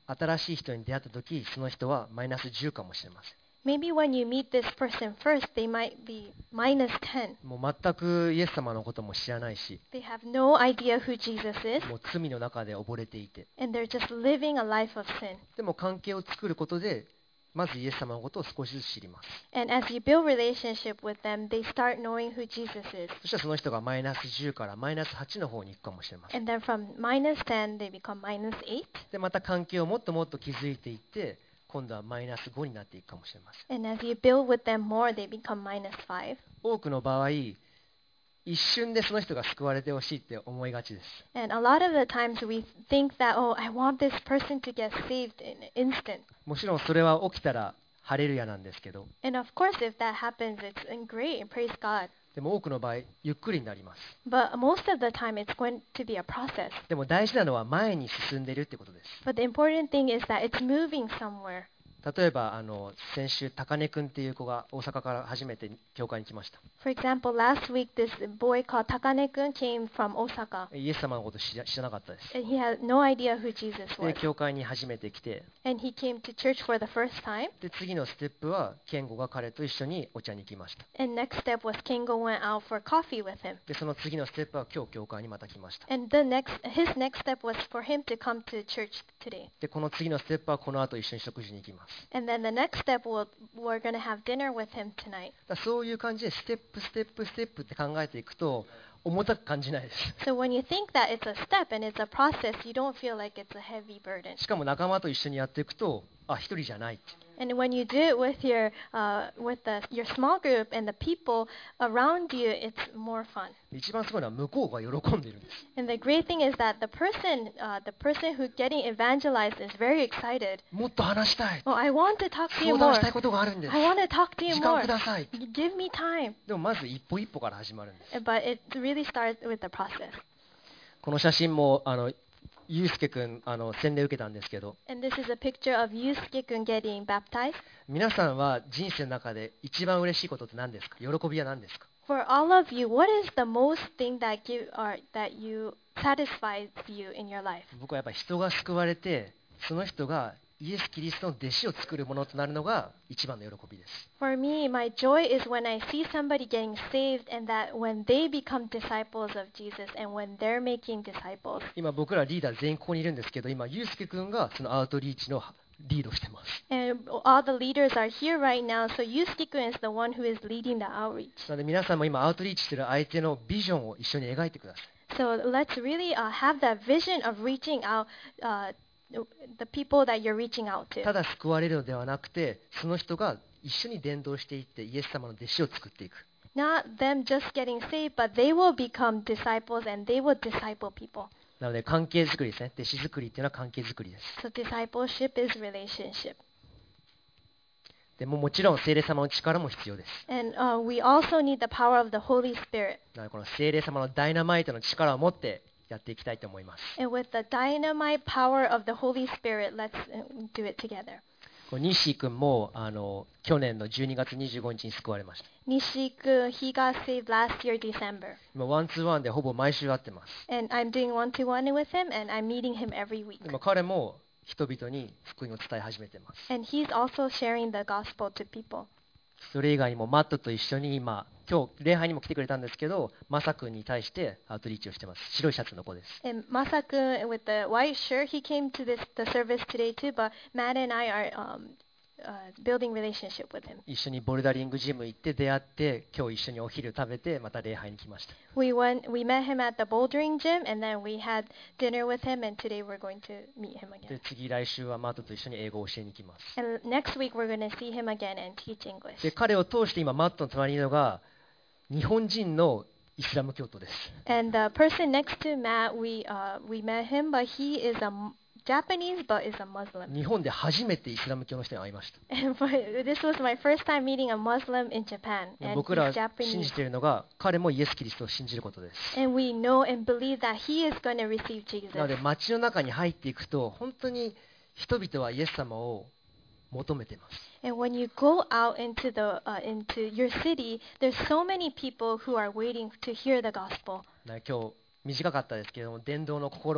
新しい人に出会った時、その人はマイナスじゅうかもしれません。
Maybe when you meet this person first, they might be minus ten.
もう全くイエス様のことも知らないし、
They have no idea who Jesus is,
もう罪の中で溺れていて、
and they're just living a life of sin.
でも関係を作ることでまずイエス様のことを少しずつ知ります。
And as you build relationship with them, they start knowing who Jesus is.
そしたらその人がマイナスじゅうからマイナスはちの方に行くかもしれません。
And then from minus ten, they become minus eight.
でまた関係をもっともっと築いていって今度はマイナスごになっていくかもしれません。
And as you build with them more, they become minus five.
多くの場合一瞬でその人が救われてほしいって思いがちです。
And a lot of the times we think that, oh, I want this person to get saved in an instant.
もちろんそれは起きたらハレルヤなんですけど、
And of course, if that happens, it's great and praise God.
でも多くの場合ゆっくりになります。
But most of the time, it's going to be a process.
でも大事なのは前に進んでいるってことです。
But the important thing is that it's moving somewhere.
例えばあの先週高根くんっていう子が大阪から初めて教会に来ました。
For example, last week, this boy called Takane-kun came from Osaka.
イエス様のこと知ら知らなかったです。
And he had no idea who Jesus
で
was.
教会に初めて来て、
And he came to church for the first time.
で次のステップは健吾が彼と一緒にお茶に行きました。
And next step was Kingo went out for coffee with him.
でその次のステップは今日教会にまた来ました。
And the next, his next step was for him to come to church today.
でこの次のステップはこの後一緒に食事に行きます。
And then the next step, will, we're going to have dinner with him tonight.
だからそういう感じでステップステップステップって考えていくと重たく感じないです。
So when you think that it's a step and it's a process, you don't feel like it's a heavy burden.
しかも仲間と一緒にやっていくとあ一人じゃないって。
And when you do it with your uh, with the, your small group and the people around you, it's more fun.
一番すごいのは向こうが喜んでいるんです。
And the great thing is that the person, uh, the person who's getting evangelized is very excited.
もっと話したい。
Oh, I want to talk to you
相談
more.
したいことがあるんです。
I want to talk to you
時間
more.
ください。
Give me time.
でもまず一歩一歩から始まるんです。
But it really starts with the process.
この写真もあのゆうすけくんあの洗礼受けたんですけど、
And this is a picture of Yusuke-kun getting baptized.
皆さんは人生の中で一番嬉しいことって何ですか？喜びは何ですか？
For all of you, what is the most thing that give or that you satisfies you in your life?
僕はやっぱり人が救われてその人がイエス・キリストの弟子を作るものとなるのが一番の喜びです。
For me, my joy is when I see somebody getting saved and that when they become disciples of Jesus and when they're making disciples.
今僕らリーダー全員ここにいるんですけど、今ゆうすけくんがそのアウトリーチのリードしてます。
And all the leaders are here right now, so Yusuke-kun is the one who is leading the outreach.
なので皆さんも今アウトリーチしてる相手のビジョンを一緒に描いてください。
So let's really uh, have that vision of reaching out uh, the people that you're reaching out
た
to.
だ救われるのではなくて、その人が一緒に伝道していってイエス様の弟子を作っていく。
Not them just getting saved, but they will become disciples and they will disciple people.
なので関係づくりですね。弟子づくりっていうのは関係づくりです。
So discipleship is relationship.
でももちろん聖霊様の力も必要です。
And uh, we also need the power of the Holy Spirit.
なのでこの聖霊様のダイナマイトの力を持ってやっていきたいと思います。
And with the dynamite power of the Holy Spirit, let's uh, do it together.
この西君もあの去年のじゅうにがつにじゅうごにちに救われました。
Nishiku, he got saved last year, December.
今ワンツーワンでほぼ毎週会ってます。
And I'm doing one-to-one with him, and I'm meeting him every week.
でも彼も人々に福音を伝え始めています。
And he's also sharing the gospel to people.
それ以外にもマットと一緒に今今日礼拝にも来てくれたんですけど、マサ君に対してアウトリーチをしてます。白いシャツの子です。
And Masaku, with the white shirt, he came to this the service today too. But Matt and I are um, uh, building relationship with him.
一緒にボルダリングジム行って出会って、今日一緒にお昼食べてまた礼拝に来ました。
We went, we met him at the bouldering gym, and then we had dinner with him. And today we're going to meet him
で
again.
次来週はマットと一緒に英語を教えに来ます。
And next week we're going to see him again and teach English.
で彼を通して今マットの隣にいるのが日本人のイスラム教徒です。
And the person next to Matt, we uh, we met him, but he is a M- Japanese, but is a Muslim.
日本で初めてイスラム教の人に会いました。
And for, this was my first time meeting a Muslim in Japan,
で
and
僕
he's
ら
Japanese.
信じているのが彼もイエス・キリストを信じることです。
And we know and believe that he is going to receive Jesus.
なので街の中に入っていくと本当に人々はイエス様を求めています。
And when you go out into the uh, into your city, there's so many people who are waiting to hear the gospel.
な今日短かったですけれども伝道の心を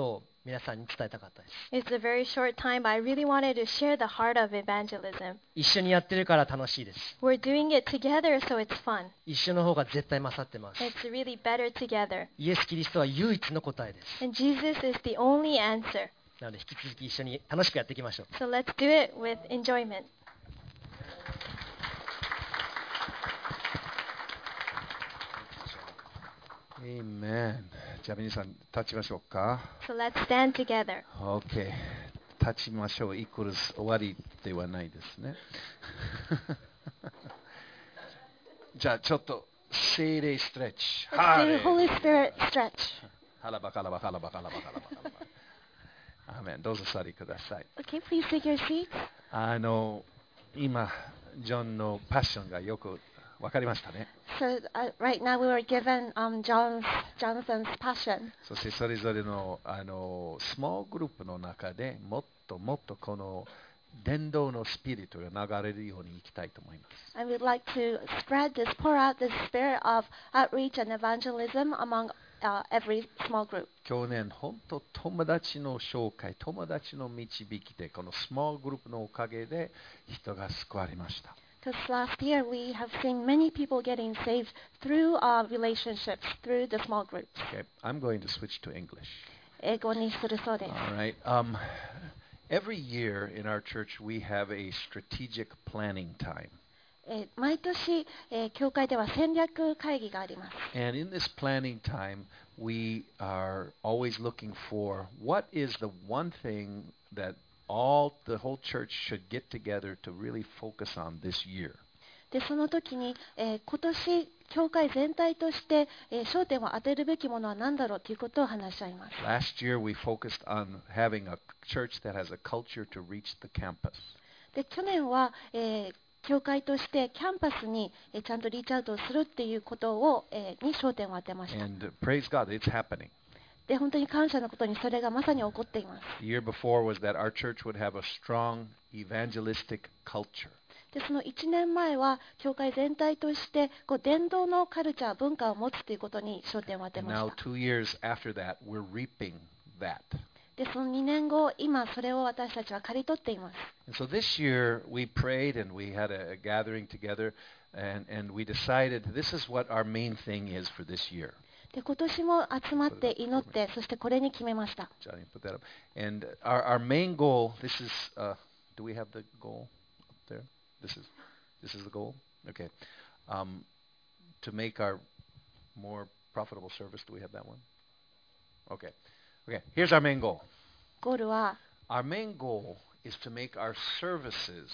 皆さんに伝えたかったです。
It's a very short time, but I really wanted to share the heart of evangelism.
一緒にやってるから楽しいです。
We're doing it together, so it's fun.
一緒の方が絶対勝ってます。
It's really better together.
イエス・キリストは唯一の答えです。
And Jesus is the only answer.
なので引き続き一緒に楽しくやっていきましょう。
So let's do it with enjoyment.
Amen. じゃあ皆さん立ちましょうか。
So let's stand together.
OK。立ちましょうイコール終わりではないですね。じゃあちょっと精霊ストレッチ。
Let's do Holy Spirit stretch.
ハラバカラバカラバカラバカラバカラバ。アーメン。どうぞ座りください。
Okay, please take your seats.
あの今ジョンのパッションがよくわかりましたね。
So uh, right now we were given um, John's, Jonathan's passion.
そしてそれぞれのあのスモールグループの中でもっともっとこの伝道のスピリットが流れるようにいきたいと思います。
And we'd like to spread this, pour out this spirit of outreach and evangelism among uh, every small group.
去年本当友達の紹介、友達の導きでこのスモールグループのおかげで人が救われました。
Because last year we have seen many people getting saved through uh, relationships, through the small groups.
Okay, I'm going to switch to English.
英語にするそうです。
All right. Um, every year in our church we have a strategic planning time.
えー毎年、えー教会では戦略会議があります。
And in this planning time, we are always looking for what is the one thing that all the whole church should get together to really focus on this year.
でその時に、えー今年教会全体として、えー焦点を当てるべきものは何だろうということを話し合います。
Last year, we focused on having a church that has a culture to reach the campus.
で去年は、えー教会としてキャンパスに、えーちゃんとリーチアウトをするっていうことを、えーに焦点を当てました。
And uh, praise God, it's happening.
で本当に感謝のことにそれがまさに起こっています。
The year before was that our church would have a strong evangelistic culture.
でそのいちねんまえは教会全体としてこう伝道のカルチャー文化を持つということに焦点を当て
And
まし
now,
た。
two years after that, we're reaping that.
でそのにねんご今それを私たちは刈り取っています。
And so this year, we prayed and we had a, a gathering together, and, and we decided this is what our main thing is for this year.
で今年も集まって祈ってそしてこれに決めました。
Johnny, put that up. And our, our main goal, this is, uh, do we have the goal up there? This is, this is the goal? Okay. Um, to make our more profitable service, do we have that one? Okay. Okay, here's our main goal.
ゴールは
Our main goal is to make our services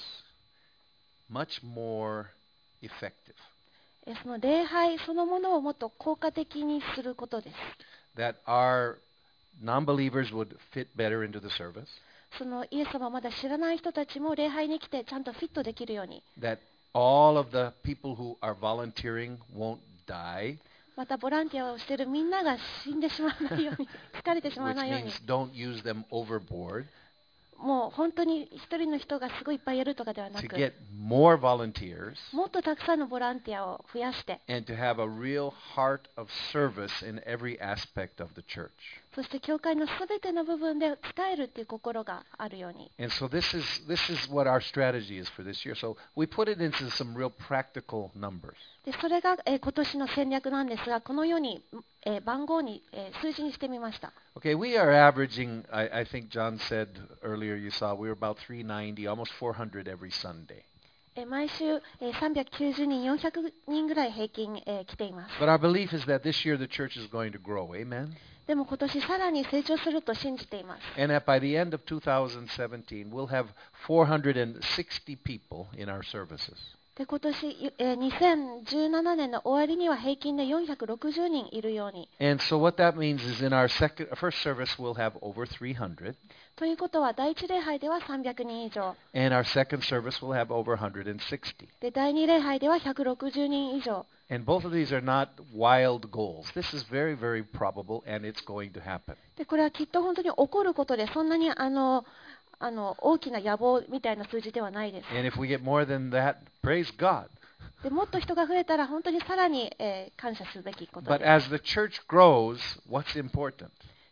much more effective.
えその礼拝そのものをもっと効果的にすることです。
That our non-believers would fit better into the service.
そのイエス様をまだ知らない人たちも礼拝に来てちゃんとフィットできるように、
That all of the people who are volunteering won't die.
またボランティアをしているみんなが死んでしまわないように、疲れてしまわ
Which
ないように、
means don't use them overboard.
もう本当に一人の人がすごいいっぱいやるとかではな
To
く、
get more volunteers
もっとたくさんのボランティアを増やして、
and to have a real heart of service in every aspect of the church.
そして教会のすべての部分で伝えるっていう心があるように。
And so this is this is what our strategy is for this year. So we put it into some real practical numbers.
でそれが、えー今年の戦略なんですが、このように、えー番号に、えー数字にしてみました。
Okay, we are averaging, I, I think John said earlier, you saw, we were about three ninety, almost four hundred every Sunday.
えー毎週、えーさんびゃくきゅうじゅうにん、よんひゃくにんぐらい平均、えー来ています。
But our belief is that this year the church is going to grow. Amen?
でも今年さらに成長すると信じています。
And that by the end of two thousand seventeen, we'll have four hundred sixty people in our services.
で今年、えーにせんじゅうななねんの終わりには平均でよんひゃくろくじゅうにんいるように。
And so what that means is in our second, first service, we'll have over three hundred.
ということは、第一礼拝ではさんびゃくにん以上、
And our second service will have over one hundred sixty.
で第二礼拝ではひゃくろくじゅうにん以上。
And both of these are not wild goals. This is very, very probable, and it's going to happen.
でこれはきっと本当に起こることで、そんなにあのあの大きな野望みたいな数字ではないです。
And if we get more than that, praise God.
でもっと人が増えたら、本当にさらに、えー感謝すべきこと
But
です。
as the church grows, what's important?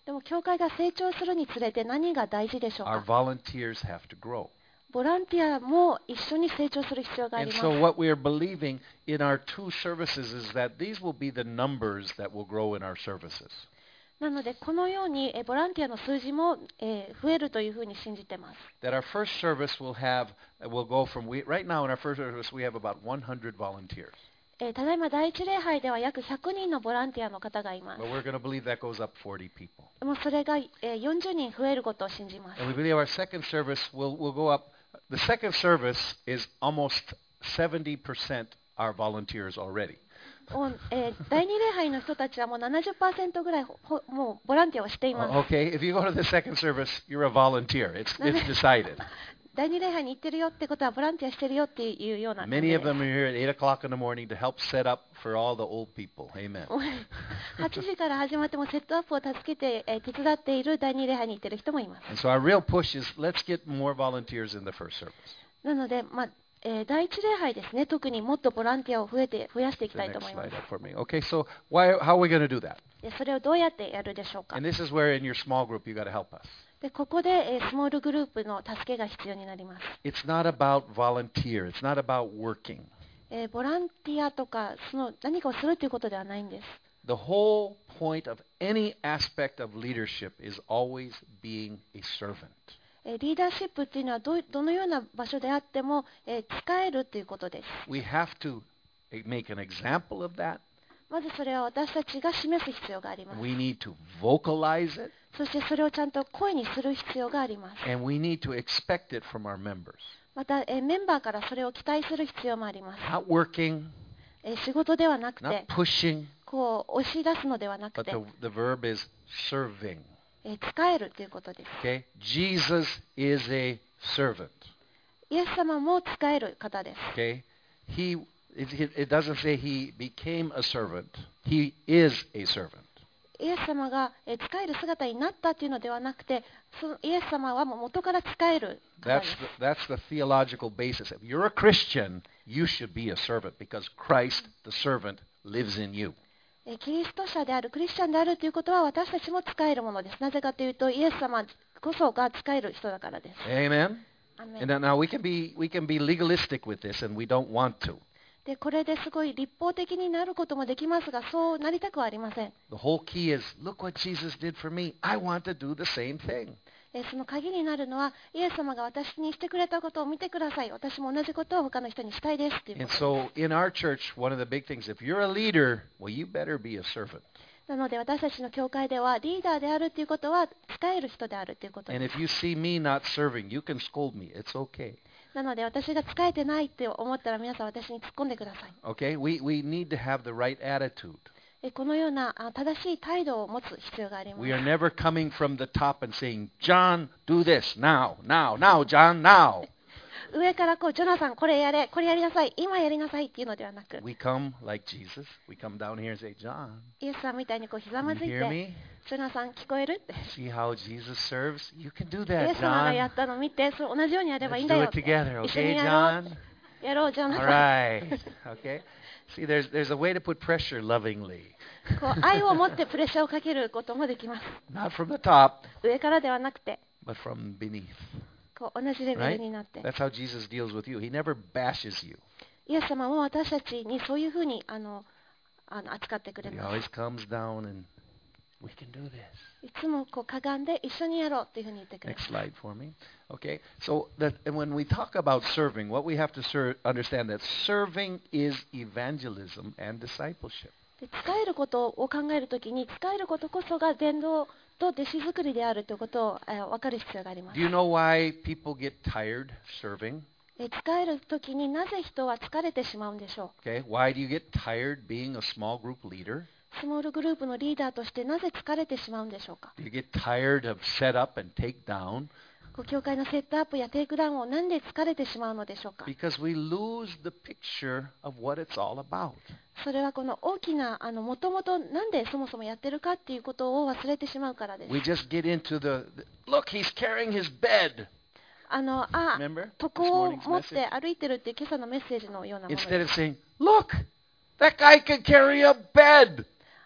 でも教会が成長するにつれて何が大事でしょう
Our
か。
volunteers have to grow.
ボランティアも一緒に成長する必要があ
And
ります。
so what we are believing in our two services is that these will be the numbers that will grow in our services.
なのでこのようにえボランティアの数字も、えー増えるというふうに信じてます。
That our first service will have will go from we right now in our first service we have about one hundred volunteers.
えーただいま第一礼拝では約ひゃくにんのボランティアの方がいます。
But we're going to believe that goes up forty people.
もうそれが、えーよんじゅうにん増えることを信じます。
And we believe our second service will will go up. The second service is almost seventy percent our volunteers already.
おえーだいに礼拝の人たちはもう ななじゅっパーセント ぐらいほほもうボランティアをしています。
Okay, if you go to the second service, you're a volunteer. It's it's decided.
だいに礼拝に行ってるよってことはボランティアしてるよっていうような感じ
Many
で
of them are here at eight o'clock in the morning to help set up for all the old people. Amen.
はちじから始まってもセットアップを助けて、えー手伝っているだいに礼拝に行ってる人もいます。
And so our real push is let's get more volunteers in the first service.
なので、まあえー、だいいち礼拝ですね、特にもっとボランティアを増えて増やしていき
The
たいと
next
思いま
slide
す。
up for me. Okay, so why how are we going to do that?
でそれをどうやってやるでしょうか。
And this is where in your small group you got to help us.
でここで、えースモールグループの助けが必要になります。
It's not about volunteer. It's not about working.
えーボランティアとかその何かをするということではないんです。
The whole point of any aspect of leadership is always being a servant.
えーリーダーシップっていうのはどうどのような場所であっても、えー使えるということです。
We have to make an example of that.
まずそれは私たちが示す必要があります。
We need to vocalize it.
そしてそれをちゃんと声にする必要があります。
And we need to expect it from our members.
また、えーメンバーからそれを期待する必要もあります。
Not working,
えー仕事ではなく
not
て、
pushing,
こう押し出すのではなく
but
て、
the, the verb is serving.
えー使えるということです。
Okay? Jesus is a servant.
イエス様も使える方です。
Okay? He it, it doesn't say he became a servant. He is a servant.
イエス様がえー使える姿になったというのではなくて、そのイエス様はもう元から使える方
That's
です。
the, that's the theological basis. If you're a Christian, you should be a servant because Christ, the servant, lives in you.
えーキリスト者である、クリスチャンであるということは私たちも使えるものです。なぜかというと、イエス様こそが使える人だからです。
Amen.
アメン
And now now we can be we can be legalistic with this, and we don't want to.
でこれですごい立法的になることもできますが、そうなりたくはありません。
The whole key is look what Jesus did for me. I want to do the same thing.
えーその鍵になるのは、イエス様が私にしてくれたことを見てください。私も同じことを他の人にしたいですというこ
And
とです。
so in our church, one of the big things, if you're a leader, well, you better be a servant.
なので私たちの教会ではリーダーであるということは使える人であるということで
And
す。
if you see me not serving, you can scold me. It's okay.
なので私が使えてないって思ったら皆さん私に突っ込んでください。
Okay? We we need to have the right attitude.
えこのようなあ正しい態度を持つ必要があります
We。are never coming from the top and saying, John, do this now, now, now, John, now.
上からこうジョナサンこれやれ、これやりなさい、今やりなさいっていうのではなく、
We come like Jesus. We come down here and say, John,
イエスさんみたいにこうひざ
can
ま
you
ずい
hear
て、
me?
ジョナサン聞こえるって、
See how Jesus serves? You can do
イ
that,
エス様がや
John.
ったのを見て、それ同じようにやればいいん
Let's
だ
do
よ
it
って。
together,
一緒に
okay,
やろ
John?
う、やろう、ジョナ
All
サン。
right. Okay. See, there's there's a way to put pressure lovingly,
こう愛を持ってプレッシャーをかけることもできます。
not from the top,
上からではなくて、
but from beneath.
こう同じレベルになって。
That's how Jesus deals with you. He never bashes you.
イエス様も私たちにそういうふうにあのあの扱ってくれ
He
ま
always
す。
comes down and we can do this.
いつもこうかがんで一緒にやろうっていうふうに言ってくれま
Next
す。
slide for me. Okay, so that and when we talk about serving, what we have to ser- understand that serving is evangelism and discipleship.
で使えることを考えるときに、使えることこそが伝道と弟子作りであるということを、えー分かる必要がありま
Do
す。
you know why people get tired serving?
で使えるときになぜ人は疲れてしまうんでしょ
Okay, why do you get tired being a small group leader?
う。スモールグループのリーダーとしてなぜ疲れてしまうんでしょうか。
Do you get tired of set up and take down?
こう教会のセットアップやテイクダウンをなんで疲れてしまうのでしょうか。
Because we lose the picture of what it's all about.
それはこの大きなあのもともとなんでそもそもやってるかっていうことを忘れてしまうからです。
We just get into the, the look, he's carrying his bed.
あのあ
Remember
床
this
を
morning's
持っ
message?
て歩いてるっていう今朝のメッセージのようなもの
Instead
で
of
す。
saying, look, that guy can carry a bed.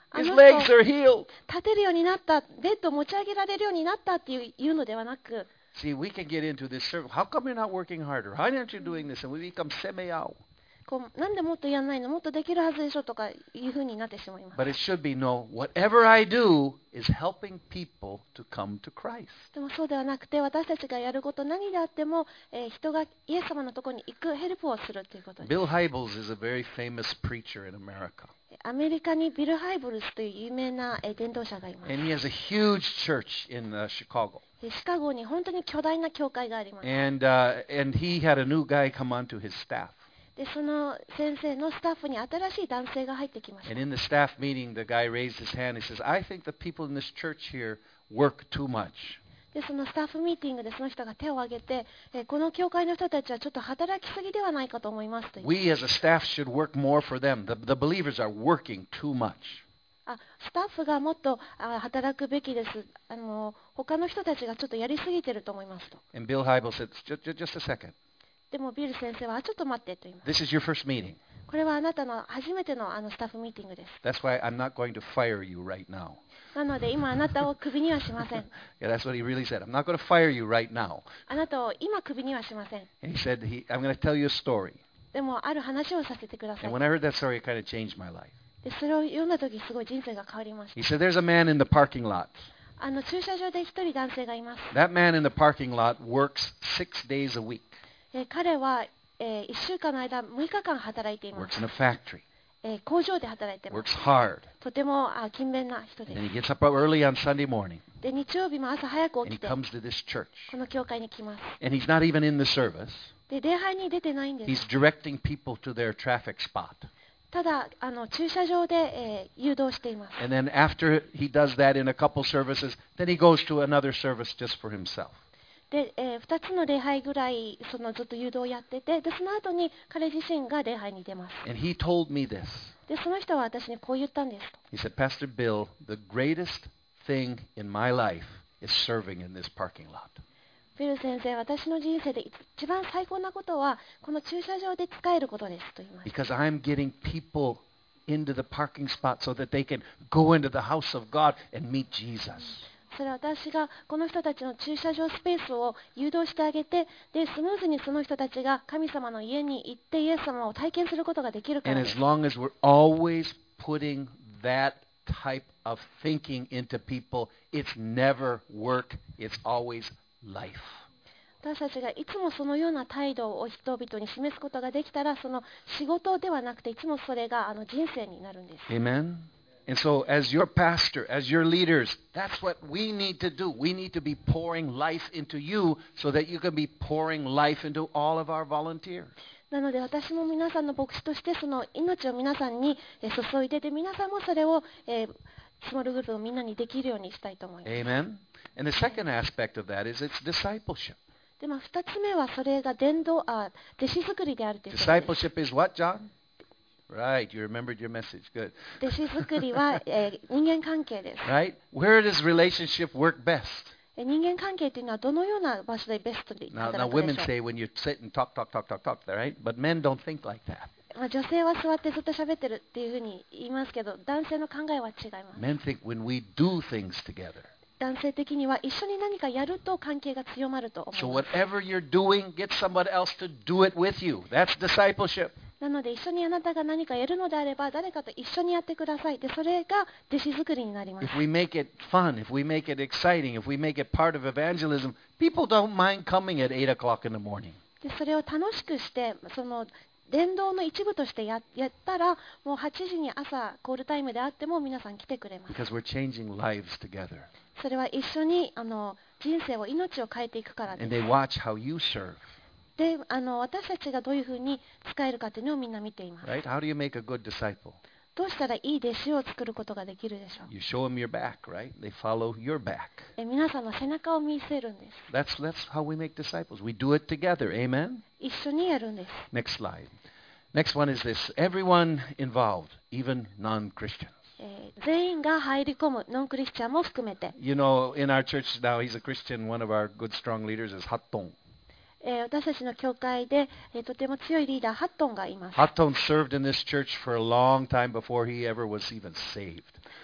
あ
His
の
legs
人
are healed.
立てるようになった、ベッドを持ち上げられるようになったっていう言うのではなく、
See, we can get into this circle. How come you're not working harder? Why aren't you doing this? And we become semeyao.
こうなんでもっとやんないの、もっとできるはずでしょとかいうふうになってしまいます。
But it should be no, whatever I do is helping people to come to Christ.
でもそうではなくて、私たちがやること何であっても、えー人がイエス様のところに行くヘルプをするということです。
Bill Hybels is a very famous preacher in America.
アメリカにビル・ハイブルスという有名なえー伝道者がいます。
And he has a huge church in uh, Chicago.
でシカゴに本当に巨大な教会があります。
And, uh, and he had a new guy come onto his staff.
でその先生のスタッフに新しい男性が入ってきました。
And in the staff meeting, the guy raised his hand. He says, I think the people in this church here work too much.
でそのスタッフミーティングでその人が手を挙げて、えーこの教会の人たちはちょっと働きすぎではないかと思いますと言って、
We as a staff should work more for them. The, the believers are working too much.
あスタッフがもっとあ働くべきです。あの他の人たちがちょっとやりすぎてると思いますと。
And Bill Hybels said, just, just a second.
でもビル先生はあちょっと待ってと言います。
This is your first meeting.
これはあなたの初めてのあのスタッフミーティングです。
That's why I'm not going to fire you right now.
なので今あなたをクビにはしません。
Yeah, that's what he really said. I'm not going to fire you right now.
あなたを今クビにはしません。
And he said, he, I'm going to tell you a story.
でもある話をさせてください
And。when I heard that story, it kind of changed my life.
でそれを読んだ時すごい人生が変わりまし
He
た。
said, there's a man in the parking lot.
あの駐車場で一人男性がいます。
That man in the parking lot works six days a week.
えー彼は、えー、いっしゅうかんの間むいかかん働いていま
Works
す。
in a factory.
えー工場で働いていま
Works
す。
hard.
とてもあ勤勉な人で
And then
す。
he gets up early on Sunday morning.
で日曜日も朝早く
And
起
he
きて
comes to this church.
この教会に来ます。
And he's not even in the service.
で礼拝に出てないんで
He's
す。
directing people to their traffic spot.
ただあの駐車場で、えー誘導しています。
And then after he does that in a couple services, then he goes to another service just for himself.
で、えー、ふたつの礼拝ぐらいそのずっと誘導をやってて、でその後に彼自身が礼拝に出ます。
And he told me this.
でその人は私にこう言ったんですと。
He said, Pastor Bill, the greatest thing in my life is serving in this parking lot.
ビル先生、私の人生で一番最高なことはこの駐車場で使えることですと言いました。
Because I'm getting people into the parking spot so that they can go into the house of God and meet Jesus.
それは私がこの人たちの駐車場スペースを誘導してあげて、でスムーズにその人たちが神様の家に行ってイエス様を体験することができるか
And
らで
as
す。
long as we're always putting that type of thinking into people, it's never work, it's always life.
私たちがいつもそのような態度を人々に示すことができたら、その仕事ではなくていつもそれがあの人生になるんです。
Amen? And so, as your pastor, as your leaders, that's what we need to do. We need to be pouring life into you so that you can be pouring life into all of our volunteers.
なので私も皆さんの牧師としてその命を皆さんにえー注いでて、皆さんもそれを、えースモールグループをみんなにできるようにしたいと思います。
Amen? And the second aspect of that is it's discipleship.
でまあ、ふたつめはそれが伝道あ弟子作りであるということです。
Discipleship is what, John? Right, you remembered your message. Good.
弟子作りは、えー人間関係です。
Right? Where does relationship work best?
え人間関係というのはどのような場所でベストで
Now, now
働くで
women
しょう。
say when you sit and talk, talk, talk, talk, talk, right? But men don't think like that.
まあ、女性は座ってずっと喋ってるっていうふうに言いますけど、男性の考えは違います。
Men think when we do things together.
男性的には一緒に何かやると関係が強まると思
So
います。
whatever you're doing, get somebody else to do it with you. That's discipleship.
なので一緒にあなたが何かやるのであれば誰かと一緒にやってください。でそれが弟子作りになります。
If we make it fun, if we make it exciting, if we make it part of evangelism, people don't mind coming at eight o'clock in the morning.
でそれを楽しくしてその伝道の一部としてややったらもうはちじに朝コールタイムであっても皆さん来てくれます。
Because we're changing lives together.
それは一緒にあの人生を命を変えていくからで
And
す。
they watch how you serve.
であの私たちがどういうふうに使えるかというのをみんな見ています。
Right? How do you make a good disciple?
どうしたらいい弟子を作ることができるでしょう。
You show them your back, right? They follow your back.
え皆さんの背中を見せるんです。
That's, that's how we make disciples. We do it together. Amen?
一緒にやるんです。
Next slide. Next one is this. Everyone involved, even non-Christians.
えー全員が入り込む、ノンクリスチャンも含めて、
You know, in our church now, he's a Christian. One of our good, strong leaders is Hattong.
えー私たちの教会で、えーとても強いリーダー、ハットンがいます。
Hattong served in this church for a long time before he ever was even saved.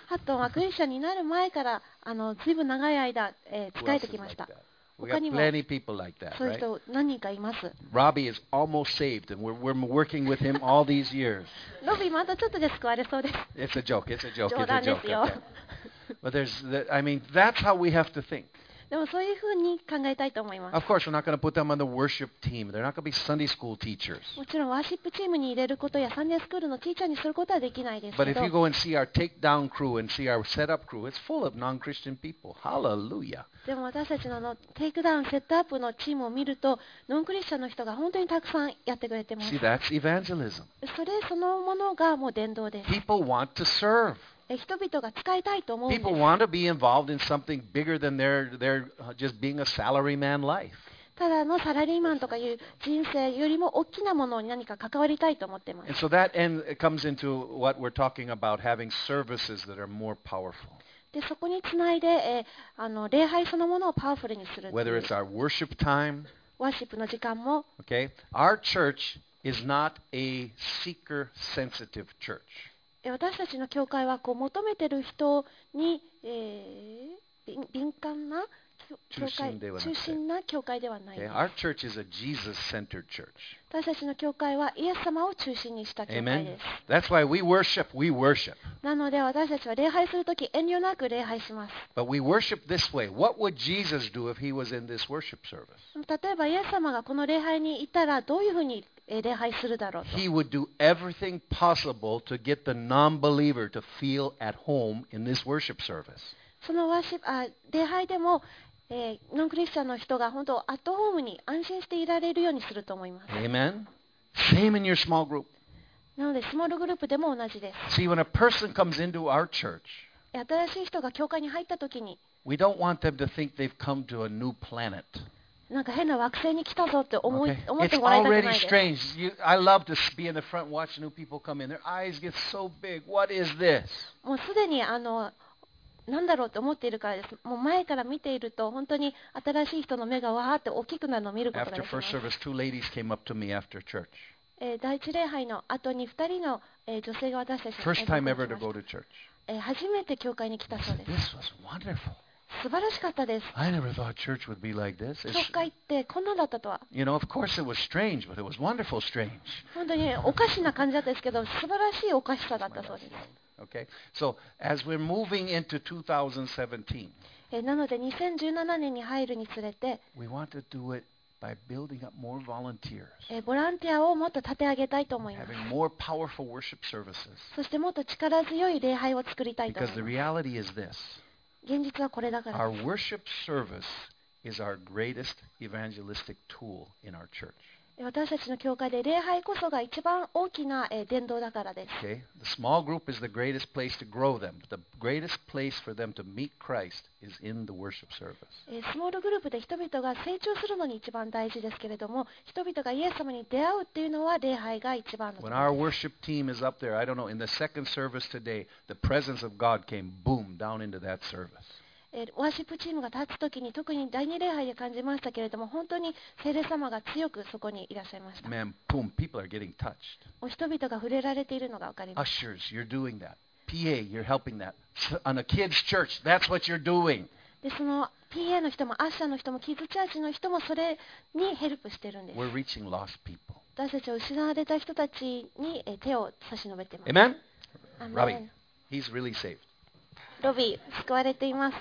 ハットンはクリスチャンになる前からあのずいぶん長い間、えー、
Who
仕え
else
て
is
きま
like
した。
that? We
他
got
にも
plenty people like that,
そういう
right?
人何人かいます。
Robbie is almost saved, and we're, we're working with him all these years.
ロビーまたちょっとで救われそうです。
It's a joke. It's a joke.
冗
It's a
談で
joke.
すよ。
Okay. But there's, the, I mean, that's how we have to think.
でもそういうふうに考えたいと思います。
Of course, we're not going to put them on the worship team. They're not going to be Sunday school teachers.
もちろんワーシップチームに入れることやサンデースクールのティーチャーにすることはできないです
But
け
if
ど
you go and see our takedown crew and see our setup crew, it's full of non-Christian people. Hallelujah.
でも私たちのあのテイクダウンセットアップのチームを見るとノンクリスチャンの人が本当にたくさんやってくれてます。
See, that's evangelism.
それそのものがもう伝道です。
People want to serve.
え人々が使いたいと思うんです。
People want to be involved in something bigger than their, their uh, just being a salaryman life.
ただのサラリーマンとかいう人生よりも大きなものに何か関わりたいと思っています。
And so that end, it comes into what we're talking about, having services that are more powerful.
でそこにつないで、えーあの礼拝そのものをパワフルにするっていう
Whether it's our worship time,
ワーシップの時間も
okay? Our church is not a seeker-sensitive church.
え私たちの教会はこう求めてる人に、えー敏敏感な教
中
会
心ではなくて
中心な教会ではないで
Okay?
す。
Our church is a Jesus-centered church.
私たちの教会はイエス様を中心にした教会
Amen?
です。
That's why we worship, we worship.
なので私たちは礼拝するとき遠慮なく礼拝します。
But we worship this way. What would Jesus do if he was in this worship service?
例えばイエス様がこの礼拝にいたらどういうふうにえー礼拝するだろうと。
He would do everything possible to get the non-believer to feel at home in this worship service.
そのワーシップあ礼拝でも、えーノンクリスチャンの人が本当アットホームに安心していられるようにすると思います。
Amen? Same in your small group.
なのでスモールグループでも同じです。
See, when a person comes into our church,
新しい人が教会に入ったときに
we don't want them to think they've come to a new planet.
なんか変な惑星に来たぞって思い、
Okay?
思っ
It's
てもらいたくな
already
いです。
strange. You, I love to be in the front and watch new people come in. Their eyes get so big. What is this?
もうすでにあのなんだろうと思っているからです。もう前から見ていると本当に新しい人の目がわーって大きくなるのを見ることが
After
できま
first
す。
service, two ladies came up to me after church.
えー第一礼拝の後にふたりの、えー女性が私たちに
First time
え
ever
ー
to go to church.
えー初めて教会に来たそうです。
This was wonderful.
素晴らしかったです。
I never thought church would be like this.
教
It's,
会ってこんなだったとは。
you know, of course it was strange, but it was wonderful strange.
本当におかしな感じだったんですけど、素晴らしいおかしさだったそうです。
Okay? So as we're moving into two thousand seventeen,
えーなのでにせんじゅうななねんに入るにつれて、
we want to do it by building up more volunteers,
えーボランティアをもっと立て上げたいと思います。
having more powerful worship services.
そしてもっと力強い礼拝を作りたいと思
Because
い
the
ます。
reality is this.
現実はこれだから
Our
です。
worship service is our greatest evangelistic tool in our church.
私たちの教会で礼拝こそが一番大きな、えー伝道だからです。
Okay? The small group is the greatest place to grow them. The greatest place for them to meet Christ is in the worship service.
えースモールグループで人々が成長するのに一番大事ですけれども、人々がイエス様に出会うっていうのは礼拝が一番のとこ
When our
ろです
worship team is up there, I don't know, in the second service today, the presence of God came boom down into that service.
えーワーシップチームが立つときに特に第二礼拝で感じましたけれども、本当に聖霊様が強くそこにいらっしゃいました。
Man, boom, people are getting touched.
お人々が触れられているのが分かります。
Ushers, you're doing that. P A, you're helping that. S- On a kid's church, that's what you're doing.
でその ピーエー の人もアッシャーの人もキッズチャーチの人もそれにヘルプしてるんです。
We're reaching lost people.
私たちは失われた人たちにえー手を差し伸べています。
Amen?
アメン
Robbie, he's really saved.
ロビー、救われています。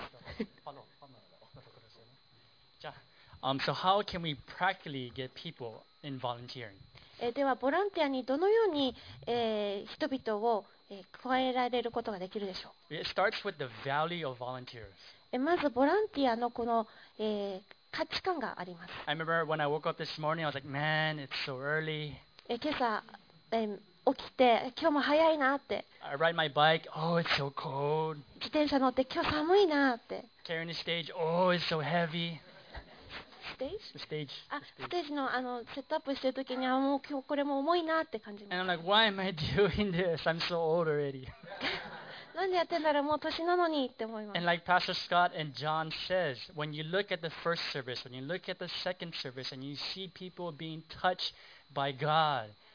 Um, so how can we practically get people in volunteering?
えーでは、ボランティアにどのように、えー人々を、えー加えられることができるでしょう。
It starts with the value of volunteers.
えーまず、ボランティアのこの、えー価値観があります。
I remember when I woke up this morning, I was like, man, it's so early.
えー今朝、えー起きて、今日も早いなって、
I ride my bike, oh, it's so cold.
自転車乗って、今日寒いなって、
Carrying the stage, oh, it's so heavy.
ステージ
The stage.
あ
the
ス
stage.
テージのあのセットアップしてるときに、あもう今日これも重いなって感じま
And
す。
I'm like, why am I doing this? I'm so old already.
なんでやってんだろう、もう年なのにって思います
And。like Pastor Scott and John says, when you look at the first service, when you look at the second service, and you see people being touched by God,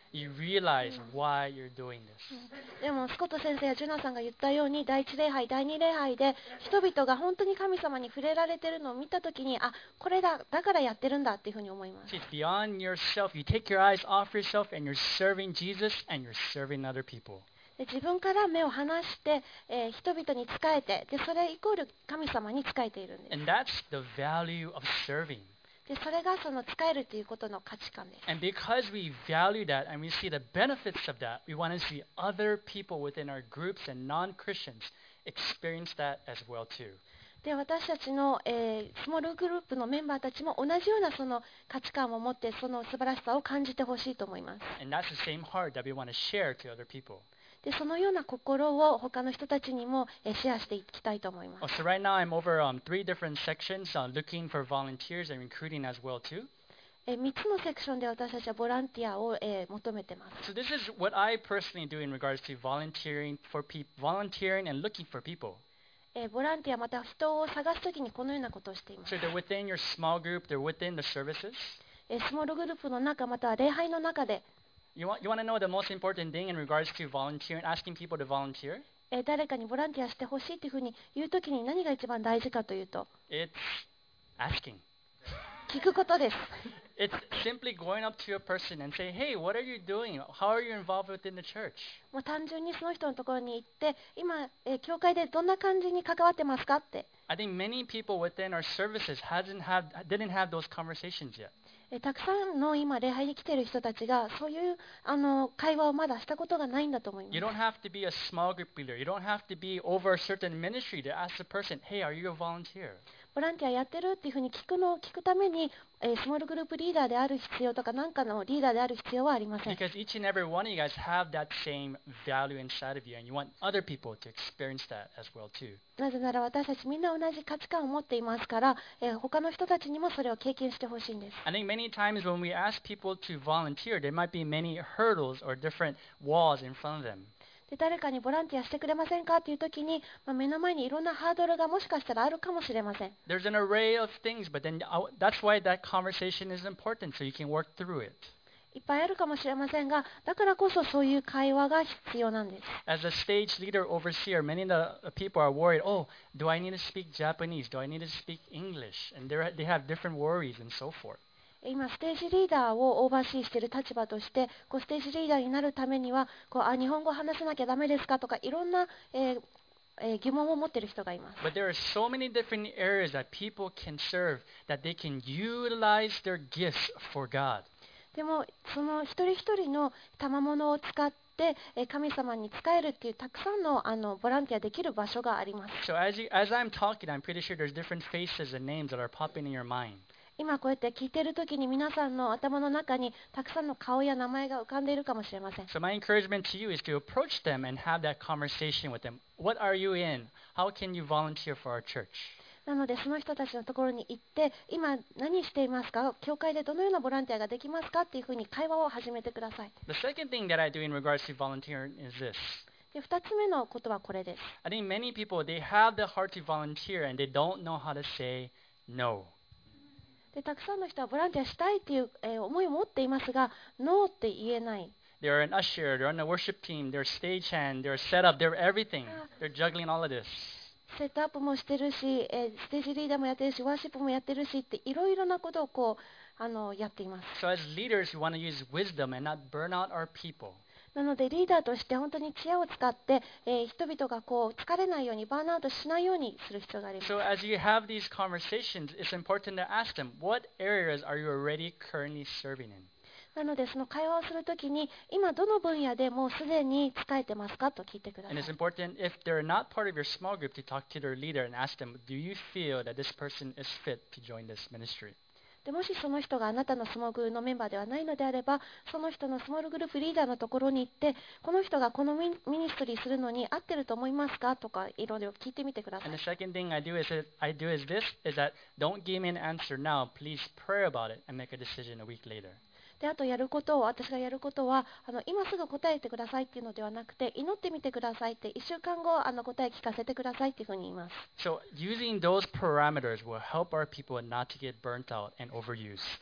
you realize why you're doing this.
でもスコット先生やジュナさんが言ったように、第一礼拝、第二礼拝で人々が本当に神様に触れられているのを見たときに、あ、これだ、だからやってるんだっていうふうに思います。
See, it's beyond yourself. You take your eyes off yourself and you're serving Jesus and you're serving other people.
で自分から目を離して、えー人々に仕えて、でそれイコール神様に仕えているんです。
And that's the value of serving.
でそれがその仕えるということの価値観です。
And because we value that and we see the benefits of that, we want to see other people within our groups and non-Christians experience that as well too.
で私たちの、えースモールグループのメンバーたちも同じようなその価値観を持って、その素晴らしさを感じてほしいと思います。
And that's the same heart that we want to share to other people.
でそのような心を他の人たちにも、えーシェアしていきたいと思いま
Oh,
す。
so right now I'm over um, three different sections uh, looking for volunteers and recruiting as well too.
えー、みっつのセクションで私たちはボランティアを、えー求めてます。
So this is what I personally do in regards to volunteering for people, volunteering and looking for people.
えーボランティアまた人を探すときにこのようなことをしています。
So they're within your small group, they're within the services.
えースモールグループの中または礼拝の中で、
You want, you want to know the most important thing in regards to volunteering, asking people to volunteer?
えー誰かにボランティアしてほしいというふうに言うときに何が一番大事かというと、
It's asking.
聞くことです。
It's simply going up to a person and say, hey, what are you doing? How are you involved within the church?
もう単純にその人のところに行って、今、えー教会でどんな感じに関わってますかって、
I think many people within our services hasn't have, didn't have those conversations yet.
えーたくさんの今礼拝に来ている人たちがそういうあの会話をまだしたことがないんだと思います。
You don't have to be a small group leader. You don't have to be over a certain ministry to ask the person, hey, are you a volunteer?
ボランティアやってるっていうふうに聞くのを聞くために、えースモールグループリーダーである必要とか何かのリーダーである必要はありません。
Because each and every one of you guys have that same value inside of you, and you want other people to experience that as well too.
なぜなら私たちみんな同じ価値観を持っていますから、えー他の人たちにもそれを経験してほしいんです。
I think many times when we ask people to volunteer, there might be many hurdles or different walls in front of them.
で誰かにボランティアしてくれませんかっていう時に、まあ、目の前にいろんなハードルがもしかしたらあるかもしれません。
There's an array of things, but then uh, that's why that conversation is important, so you can work through it.
いっぱいあるかもしれませんが、だからこそそういう会話が必要なんです。
As a stage leader overseer, many of the people are worried, oh, do I need to speak Japanese? Do I need to speak English? And they're- they have different worries and so forth.
今、ステージリーダーをオーバーシーしている立場として、こうステージリーダーになるためにはこうあ、日本語を話さなきゃダメですかとか、いろんな、えーえー疑問を持っている人がいます。
But there are so many different areas that people can serve, that they can utilize their gifts for God.
でも、その一人一人の賜物を使ってえー神様に仕えるっていうたくさんのあのボランティアできる場所があります。
So as, you, as I'm talking, I'm pretty sure there's different faces and names that are popping in your mind.
今こうやって聞いているときに皆さんの頭の中にたくさんの顔や名前が浮かんでいるかもしれません。
So my encouragement to you is to approach them and have that conversation with them. What are you in? How can you volunteer for our church?
なのでその人たちのところに行って今何していますか、教会でどのようなボランティアができますかっていうふうに会話を始めてください。
The second thing that I do in regards to volunteering is this.
でふたつめのことはこれです。
I think many people, they have the heart to volunteer and they don't know how to say no.
でたくさんの人はボランティアしたいっていう、えー思いを持っていますが、ノーって言えない。
They're an usher, they're on the worship team, they're stagehand, they're setup, they're everything. They're juggling all of this.
セットアップもしてるし、えーステージリーダーもやってるし、ワーシップもやってるしっていろいろなことをこうあのやっています。
So as leaders, we want to use wisdom and not burn out our people.
なのでリーダーとして本当に知恵を使って、えー人々がこう疲れないようにバーンアウトしないようにする必要があります。
So as you have these conversations, it's important to ask them, what areas are you already currently serving in?
なのでその会話をするときに今どの分野でもうすでに仕えてますかと聞いてくださ
And
い。
it's important, if they're not part of your small group, to talk to their leader and ask them, do you feel that this person is fit to join this ministry?
でもしその人があなたのスモーグのメンバーではないのであれば、その人のスモールグループリーダーのところに行って、この人がこのミミニストリーするのに合ってると思いますかとかいろいろ聞いてみてください。
And the second thing I do is that I do is this, is that don't give me an answer now. Please pray about it and make a decision a week later.
であとやることを私がやることはあの今すぐ答えてくださいっていうのではなくて、祈ってみてくださいって、いっしゅうかんごあの答え聞かせてくださいっていうふうに言います。
So using those parameters will help our people not to get burnt out and overused.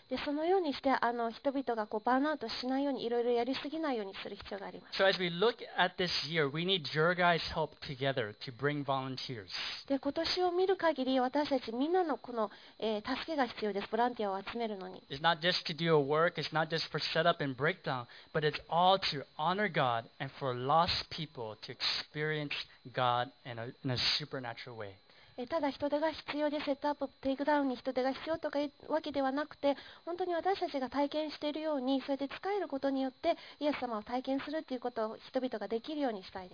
でそのようにしてあの人々がこうバーンアウトしないようにいろいろやりすぎないようにする必要があります。
So as we look at this year, we need your guys' help together to bring volunteers.
で今年を見る限り私たちみんなのこの、えー助けが必要です。ボランティアを集めるのに。
It's not just to do a work, it's not just for setup and breakdown, but it's all to honor God and for lost people to experience God in a, in a supernatural way.
えーただ人手が必要でセットアップ、テイクダウンに人手が必要とかいうわけではなくて、本当に私たちが体験しているように、それで使えることによってイエス様を体験するということを人々ができるようにしたいです。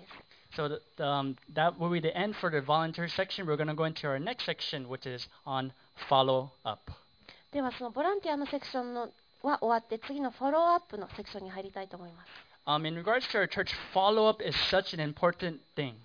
So the, um, that will be the end for the volunteer section. We're going to go into our next section, which is on follow up.
ではそのボランティアのセクションのは終わって次のフォローアップのセクションに入りたいと思います。
Um, in regards to our church, follow up is such an important thing.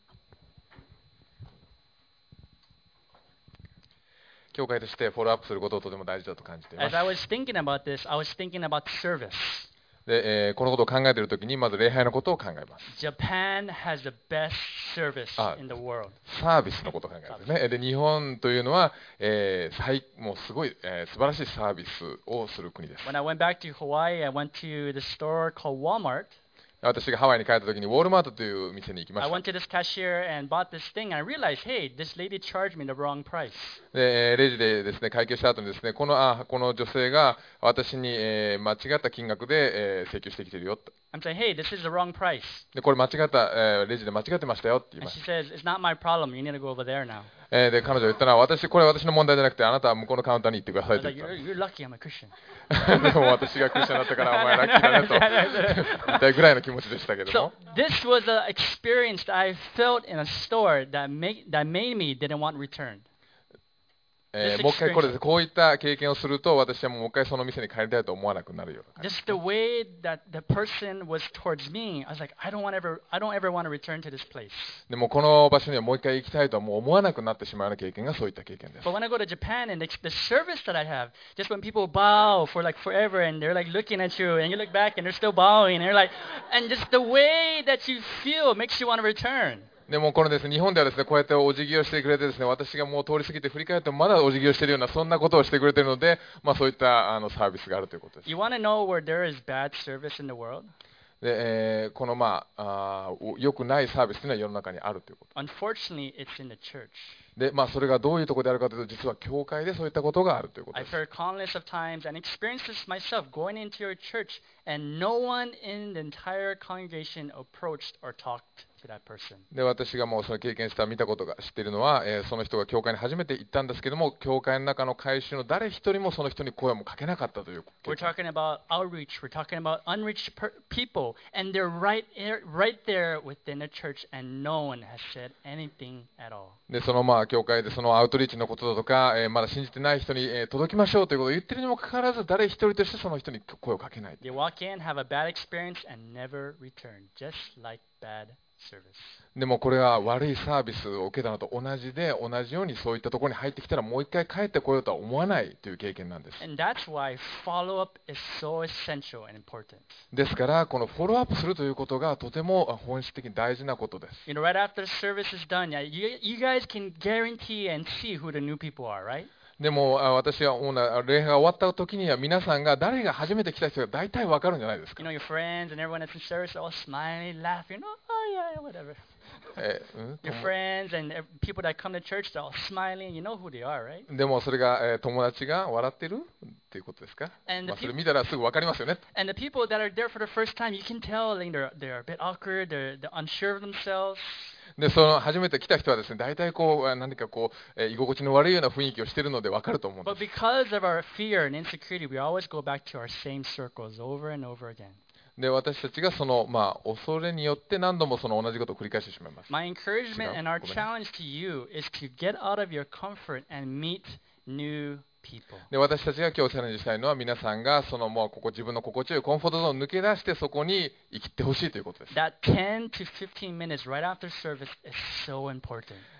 教会としてフォローアップすることをとても大事だと感じていま
As
す。
I was thinking about this, I was thinking about service.
で、えーこのことを考えているときにまず礼拝のことを考えます。
Japan has the best service
Ah.
in the world.
サービスのことを考えるんですね。で、日本というのは、えー最もうすごい、えー素晴らしいサービスをする国です。
When I went back to Hawaii, I went to the store called Walmart.
私がハワイに帰ったときにウォールマートという店に行きま
I
した。
went to this cashier and bought this thing, and I realized, hey, this lady charged me the wrong price.
で、えーレジでですね、会計した後にですね、このあこの女性が私に、えー間違った金額で、えー請求してきてるよと。
I'm saying, hey, this is the wrong price.
で、これ間違った、えーレジで間違ってましたよって言い
And
まし
she
た。
says, it's not my problem. You need to go over there now.
えーで、彼女が言ったのは、私、これは私の問題じゃなくて、あなたは向こうのカウンターに行ってくださ
I
い
was
と言
like,
った
you're, you're lucky I'm a Christian.
でも私がクリスチャンだったから、お前ラッキーだねと言いたいぐらいの気持ちでしたけど
So
も。
this was an experience that I felt in a store that, make, that made me didn't want return.
えー
This
もう一回これ
experience.
です。こういった経験をすると、私はもう一回その店に帰りたいと思わなくなるような感じ。
Just the way that the person was towards me, I was like, I don't want ever, I don't ever want to return to this place.
でもこの場所にはもう一回行きたいとはもう思わなくなってしまうような経験がそういった経験です。
But when I go to Japan and the, the service that I have, just when people bow for like forever and they're like looking at you and you look back and they're still bowing and they're like, and just the way that you feel makes you want to return.
でもこのですね、日本ではですね、こうやってお辞儀をしてくれてですね、私がもう通り過ぎて振り返ってもまだお辞儀をしているようなそんなことをしてくれているので、まあそういったあのサービスがあるということです。
You want to know where there is bad service in the world?
で、えーこのまああー良くないサービスというのは世の中にあるということ。
Unfortunately, it's in the church.
で、まあそれがどういうところであるかというと、実は教会でそういったことがあるということで
I've
す。
heard countless of times and experienced this myself going into your church and no one in the entire congregation approached or talked to that person.
で、私がもうその経験した見たことが知っているのは、えーその人が教会に初めて行ったんですけども、教会の中の改宗の誰一人もその人に声もかけなかったという経
We're
験。
talking about outreach. We're talking about unreached per- people, and they're right there, right there within the church, and no one has said anything at all.
で、そのまあ教会でそのアウトリーチのことだとか、えーまだ信じてない人に、えー届きましょうということを言ってるにもかかわらず、誰一人としてその人に声をかけない。
They walk in, have a bad experience, and never return, just like bad service.
でもこれは悪いサービスを受けたのと同じで、同じようにそういったところに入ってきたらもう一回帰ってこようとは思わないという経験なんです。
And that's why follow-up is so essential and important.
ですから、このフォローアップするということがとても本質的に大事なことです。
You know, right after the service is done, yeah, you, you guys can guarantee and see who the new people are, right?
でもあ私は思うのは礼拝が終わった時には皆さんが誰が初めて来た人が大体わかるんじゃないですか
You。know, your friends and everyone that's in service are all smiling, laughing, oh, yeah, whatever.
えーうん
Your friends and ev- people that come to church, they're all smiling. You know who they are, right?
でもそれが、えー友達が笑ってるっていうことですか、
And
ま
the
あ、それ
peop-
見たらすぐわかりますよね。
and the people that are there for the first time, you can tell like, they're, they're a bit awkward, they're, they're unsure of themselves.
で、その初めて来た人はですね、大体こう、あ何かこう、えー居心地の悪いような雰囲気をしているのでわかると思うんで
But
す。
because of our fear and insecurity, we always go back to our same circles over and over again.
で、私たちがその、まあ、恐れによって何度もその同じことを繰り返してしまいます。
My encouragement and our
違う。ごめん。
challenge to you is to get out of your comfort and meet new people.
で、私たちが今日チャレンジしたいのは皆さんがそのもうここ自分の心地よいコンフォートゾーンを抜け出してそこに生きてほしいということです。
That ten to fifteen minutes right after service is so important.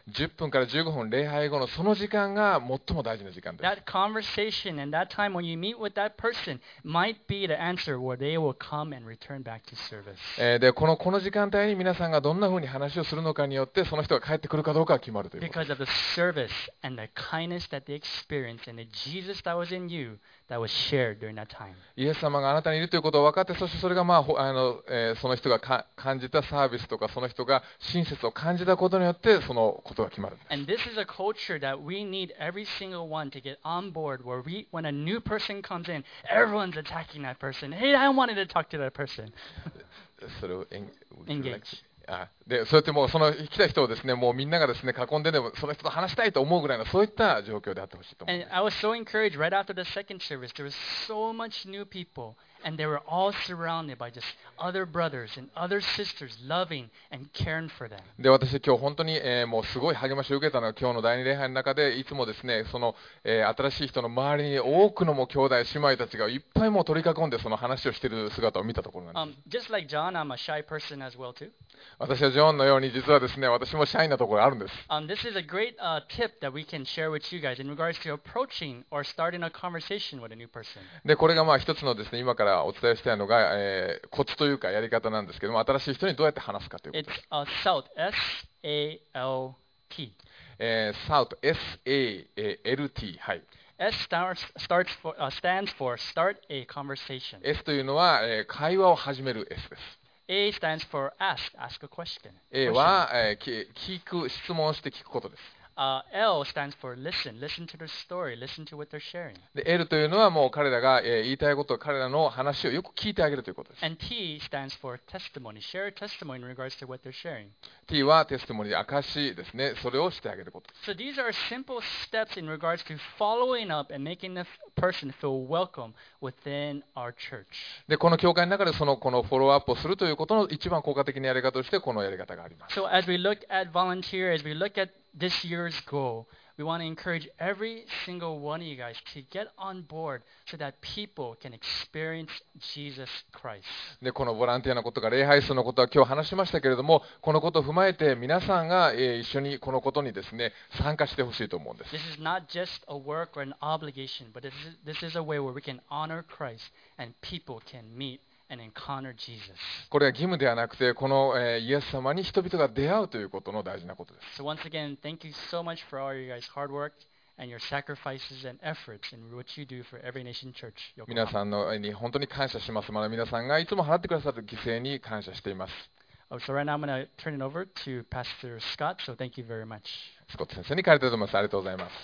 じゅっぷんからじゅうごふん礼拝後のその時間が最も大事な時間です。
That conversation and that time when you meet with that person might be the answer where they will come and return back to service.
えーでこのこの時間帯に皆さんがどんなふうに話をするのかによってその人が帰ってくるかどうかが決まるということです。
Because of the service and the kindness that they experienced and the Jesus that was in you that was shared during that time.
イエス様があなたにいるということを分かって、そしてそれが、まあほあのえーその人がか感じたサービスとか、その人が親切を感じたことによってそのことが決まるんです。
And this is a culture that we need every single one to get on board where we, when a new person comes in, everyone's attacking that person. Hey, I wanted to talk to that person.
それをエン
Engage.
あでそうやってもうその来た人をですね、もうみんながですね囲んででもその人と話したいと思うぐらいのそういった状況であってほしいと思い
And
ます。
I was so encouraged right after the second service. There was so much new people, and they were all surrounded by just other brothers and other sisters loving and caring for them.
で私今日本当に、えーもうすごい励ましを受けたのは今日の第二礼拝の中でいつもですねその、えー新しい人の周りに多くのもう兄弟姉妹たちがいっぱいもう取り囲んでその話をしている姿を見たところなんです。
Um, just like John, I'm a shy person as well too.
私はジョンのように実はですね私もシャイなところがあるんです。
Um, this is a great uh, tip that we can share with you guys in regards to approaching or starting a conversation with a new person.
でこれがまあ一つのですね今からお伝えしたいのが、えーコツというかやり方なんですけども、新しい人にどうやって話すかということ
It's
です。
uh, SALT, S A L T.
えー、Salt、エス エー エル ティー、はい。
S starts, starts for, uh, stands for start a conversation.
S というのは、えー会話を始める S です。
A stands for ask, ask a question.
A
Question.
は、えーき聞く、質問して聞くことです。
Uh, L stands for listen, listen to their story, listen to what they're sharing.
で L というのはもう彼らが、えー言いたいこと、彼らの話をよく聞いてあげるということです。
And T stands for testimony, share a testimony in regards to what they're sharing.
T はテストモニー、証ですね。それをしてあげることです。
So these are simple steps in regards to following up and making the f- person feel welcome within our church.
で、この教会の中でそのこのフォローアップをするということの一番効果的なやり方としてこのやり方があります。
So as we look at volunteer, as we look at this year's goal, we want to encourage every single one of you guys to get on board so that people can experience Jesus Christ.
で、このボランティアのことが礼拝数のことは今日話しましたけれども、このことを踏まえて皆さんが、えー一緒にこのことにですね、参加してほしいと思うんです。
This is not just a work or an obligation, but this is, this is a way where we can honor Christ and people can meet and encounter Jesus.
これは義務ではなくて、この、えーイエス様に人々が出会うということの大事なことです。
So once again, thank you so much for all you guys' hard work and your sacrifices and efforts in what you do for Every Nation Church.
皆
Yokohama.
さんのに本当に感謝します。まだ皆さんがいつも払ってくださる犠牲に感謝しています。
Oh, so right now I'm going to turn it over to Pastor Scott. So thank you very much.
スコット先生に帰りたいと思います。ありがとうございます。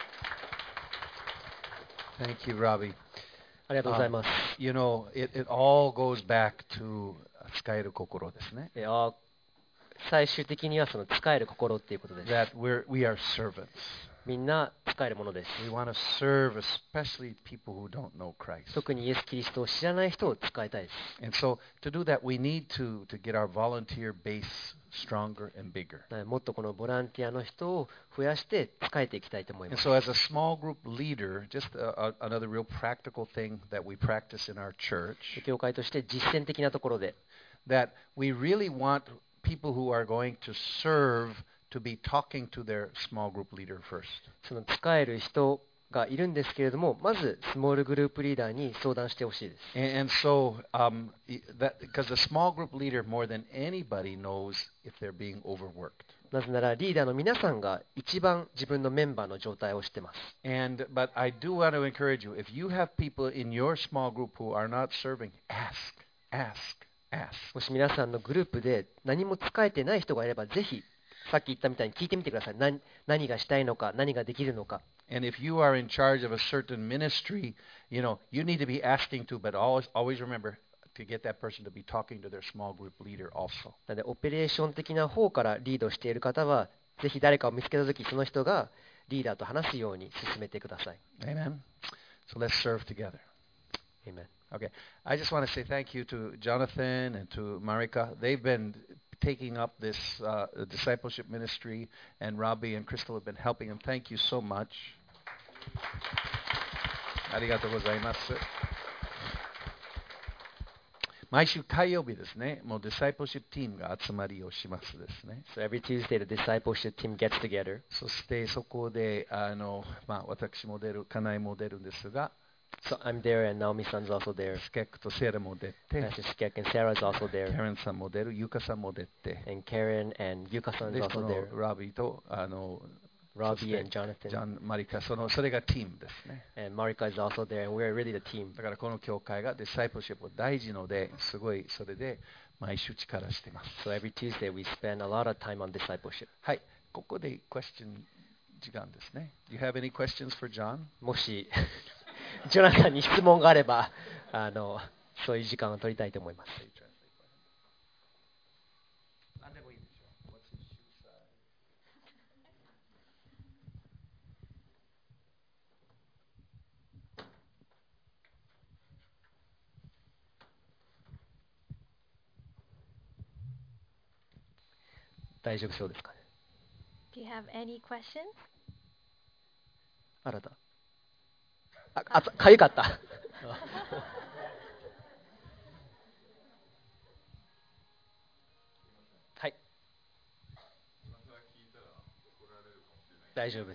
Thank you, Robbie.
ありがとうございます。
You know, it, it all goes back to 使える心ですね。
えあ最終的にはその使える心っていうことです。
That we're, we are servants.
みんな使えるものです。
We want to serve, especially people who don't know Christ.
特にイエス・キリストを知らない人を使いたいです。
And so to do that, we need to, to get our volunteer base stronger and bigger.
なのでもっとこのボランティアの人を増やして使えていきたいと思い
And
ます。
so, as a small group leader, just a, a, another real practical thing that we practice in our church,
教会として実践的なところで、
that we really want people who are going to serve to be talking to their small group leader first.
その使える人がいるんですけれども、まずスモールグループリーダーに相談してほしいです。
And, and so, um, y- that because the small group leader more than anybody knows if they're being overworked.
なぜならリーダーの皆さんが一番自分のメンバーの状態を知ってます。
And but I do want to encourage you: if you have people in your small group who are not serving, ask, ask, ask.
もし皆さんのグループで何も使えてない人がいれば、ぜひさっき言ったみたいに聞いてみてください。何, 何がしたいのか、何ができるのか。
And if you are in charge of a certain ministry, you know you need to be asking to, but always always remember to get that person to be talking to their small group leader also.
なのでオペレーション的な方からリードしている方は、ぜひ誰かを見つけたとき、その人がリーダーと話すように進めてください。
Amen. So let's serve together.
Amen.
Okay. I just want to say thank you to Jonathan and to Marika. They've been taking up this uh, discipleship ministry, and Robbie and Crystal have been helping them. Thank you so much. ありがとうございます。 毎週火曜日ですね、もうディサイプルシップチームが集まりをしますですね。
So every Tuesday, the discipleship team gets together.
そしてそこで、あの、まあ、私も出る、家内も出るんですが、
So I'm there, and Naomi-san's also there.
スケックとセラも出て、
Pastor Skek and Sarah's also
ケ
there.
レンさんも出る、ユカさんも出て、
And Karen and Yuka-san's
で、こ
also
の
there.
ラビーと、あの、
Robbie and
ジャ
Jonathan.
ン・マリカ、その、それがチームですね。
And Marika is also there, and we're really the team.
だからこの教会がディサイプルシップを大事ので、すごいそれで毎週力しています。
So every Tuesday, we spend a lot of time on discipleship.
はい、ここで question 時間ですね。Do you have any questions for John?
もし、ジョナサンに質問があれば、あの、そういう時間を取りたいと思います。
何でもいいでしょう。What's his shoe size?
大丈夫そうですかね。
Do you have any questions?
あなた。あ、あかゆかった。はい。大丈夫です。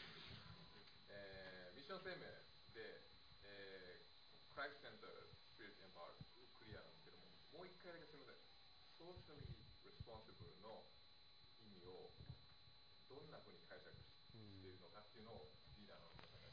えーミッション声明で、えー、クライストセンター、スピリットエンパワークリアなんですけども、もう一回だけすみません。ソーシャルリレスポンシブルの意味をどんなふうに解釈しているのかっていうのをリーダーの皆さんが。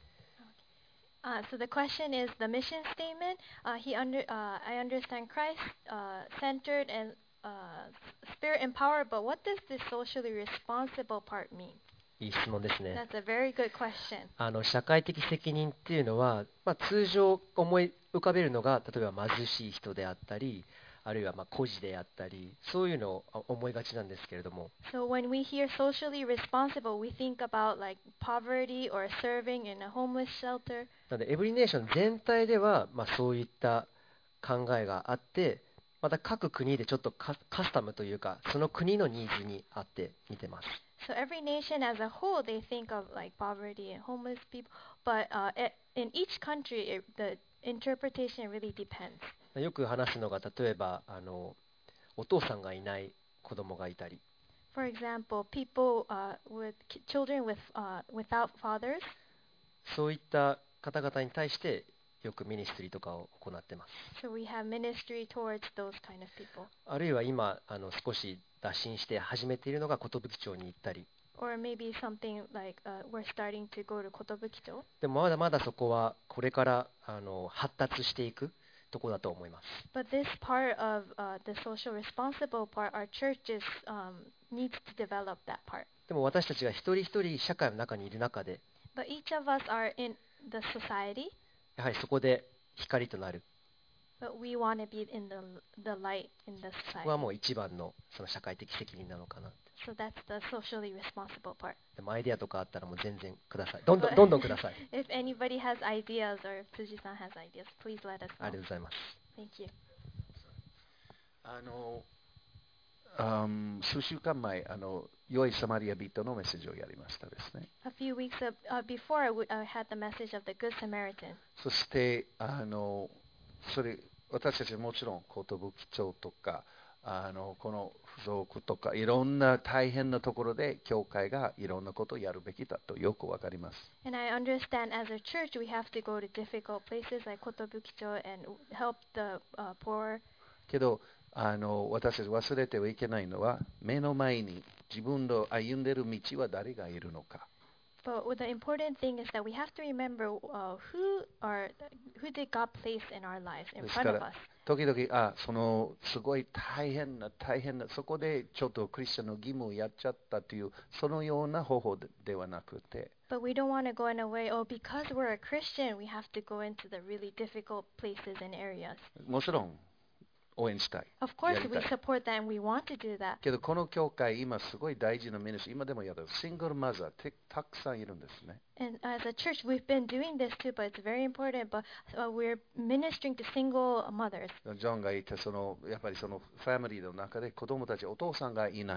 Uh, so the question is the mission statement. Uh, he under, uh, I understand Christ uh, centered and uh, spirit empowered, but what does this socially responsible part mean?
いい質問ですね。
That's a very good question.
あの社会的責任っていうのは、まあ、通常思い浮かべるのが例えば貧しい人であったり、あるいはまあ孤児であったり、そういうのを思いがちなんですけれども、
So when we hear socially responsible, we think about like poverty or serving in a homeless shelter.
なのでエブリネーション全体では、まあ、そういった考えがあって、また各国でちょっとカカスタムというか、その国のニーズに合って見てます。
So every nation as a whole, they think of like poverty and homeless people, but uh, i- in each country, it, the interpretation really depends.
よく話すのが、例えばあのお父さんがいない子供がいたり、
For example, people uh, with ki- children with uh, without fathers.
そういった方々に対してよくミニストリーとかを行ってます。
So we have ministry towards those kind of people.
あるいは今あの少し打診して始めているのが寿町に行ったり、
Or maybe something like uh, we're starting to go to Kotobukicho.
でもまだまだそこはこれからあの発達していくところだと思います。
But this part of uh, the social responsible part, our churches um, needs to develop that part.
でも私たちが一人一人社会の中にいる中で、
But each of us are in the society,
やはりそこで光となる、
but we want to be in the the light in the
ここは
society.
もう一番のその社会的責任なのかな。
So that's the socially responsible part.
でもアイデアとかあったらもう全然ください。どんどんどんどんください。
If anybody has ideas or if Tsuji-san has ideas, please let us
ありがと
know.
うございます。
Thank you.
あの、あん数週間前、あの、良いサマリア人のメッセージをやりましたですね。
A few weeks of, uh, before, I, w- I had the message of the Good Samaritan.
そして、あの、それ、私たちはもちろん、寿町とか、あの、この付属とか、いろんな大変なところで、教会がいろんなことをやるべきだとよくわかります。
And I understand as a church, we have to go to difficult places like Kotobukicho and help the uh, poor.
けど、あの、私たち忘れてはいけないのは、目の前に自分の歩んでいる道は誰がいるのか。
But what the important thing is that we have to remember uh, who are who did God place in our lives in
です
front
か
of
ら
us.
時々、あ、そのすごい大変な大変な、そこでちょっとクリスチャンの義務をやっちゃったという、そのような方法でではなくて、
But we don't want to go in a way, oh, because we're a Christian, we have to go into the really difficult places and areas.
もちろん応援したい。
Of course,
やり
we
たい
support that and we want to do that.
けど、この教会、今すごい大事なミニストリー、今でもやるシングルマザーってたくさんいるんですね。
And as a church, we've been doing this too, but it's very important. But uh, we're ministering to single mothers.
ジョンが言ったその、やっぱりそのファミリーの中で子供たち、お父さんがいない。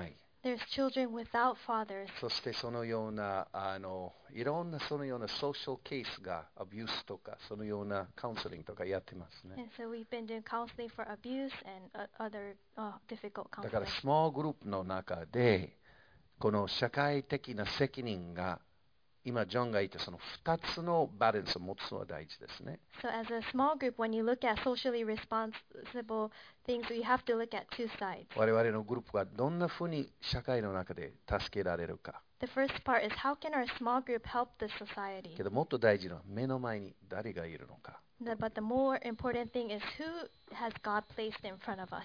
There's children without fathers.
そしてそのようなあのいろんなそのようなソーシャルケースがアビュースとかそのようなカウンセリングとかやってますね。
And so we've been doing counseling for abuse and uh, other uh, difficult
だから
counseling.
スモールグループの中でこの社会的な責任が今ジョンが言ったそのふたつのバランスを持つのは大事ですね。
So as a small group, when you look at socially responsible things, you have to look at two sides.
我々のグループがどんなふうに社会の中で助けられるか。
The first part is how can our small group help the society?
けどもっと大事なのは目の前に誰がいるのか。
The- But the more important thing is who has God placed in front of us.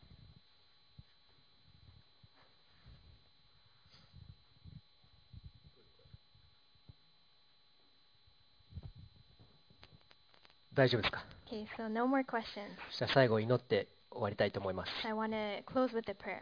大丈夫ですか。
Okay, so no more questions.
そしたら最後祈って終わりたいと思います。
I want to close with a prayer.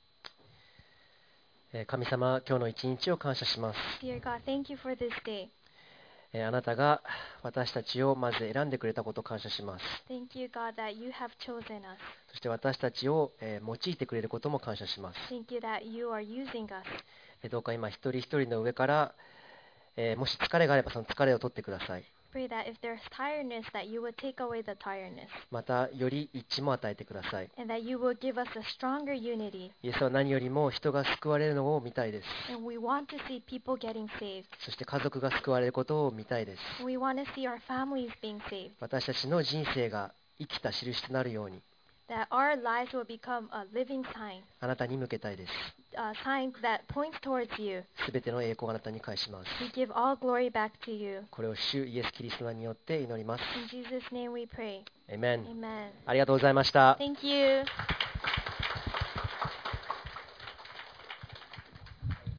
えー神様、今日の一日を感謝します。
Dear God, thank you for this day.
えーあなたが私たちをまず選んでくれたことを感謝します。
Thank you, God, that you have chosen us.
そして私たちを、えー用いてくれることも感謝します。
Thank you that you are using us.
えーどうか今一人一人の上から、えーもし疲れがあればその疲れを取ってください。
Pray that if there's tiredness, that you would take away the tiredness.
またより一致も与えてください。
And that you will give us a stronger unity.
イエスは何よりも人が救われるのを見たいです。
And we want to see people getting saved.
そして家族が救われることを見たいです。
We want to see our families being saved.
私たちの人生が生きた印となるように
That our lives will become a living sign.
あなたに向けたいです。
A sign that points towards you.
すべての栄光をあなたに返します。
We give all glory back to you.
これを主イエス・キリストの名によって祈ります。
In Jesus' name we pray.
アーメン。
Amen.
ありがとうございました。
Thank you.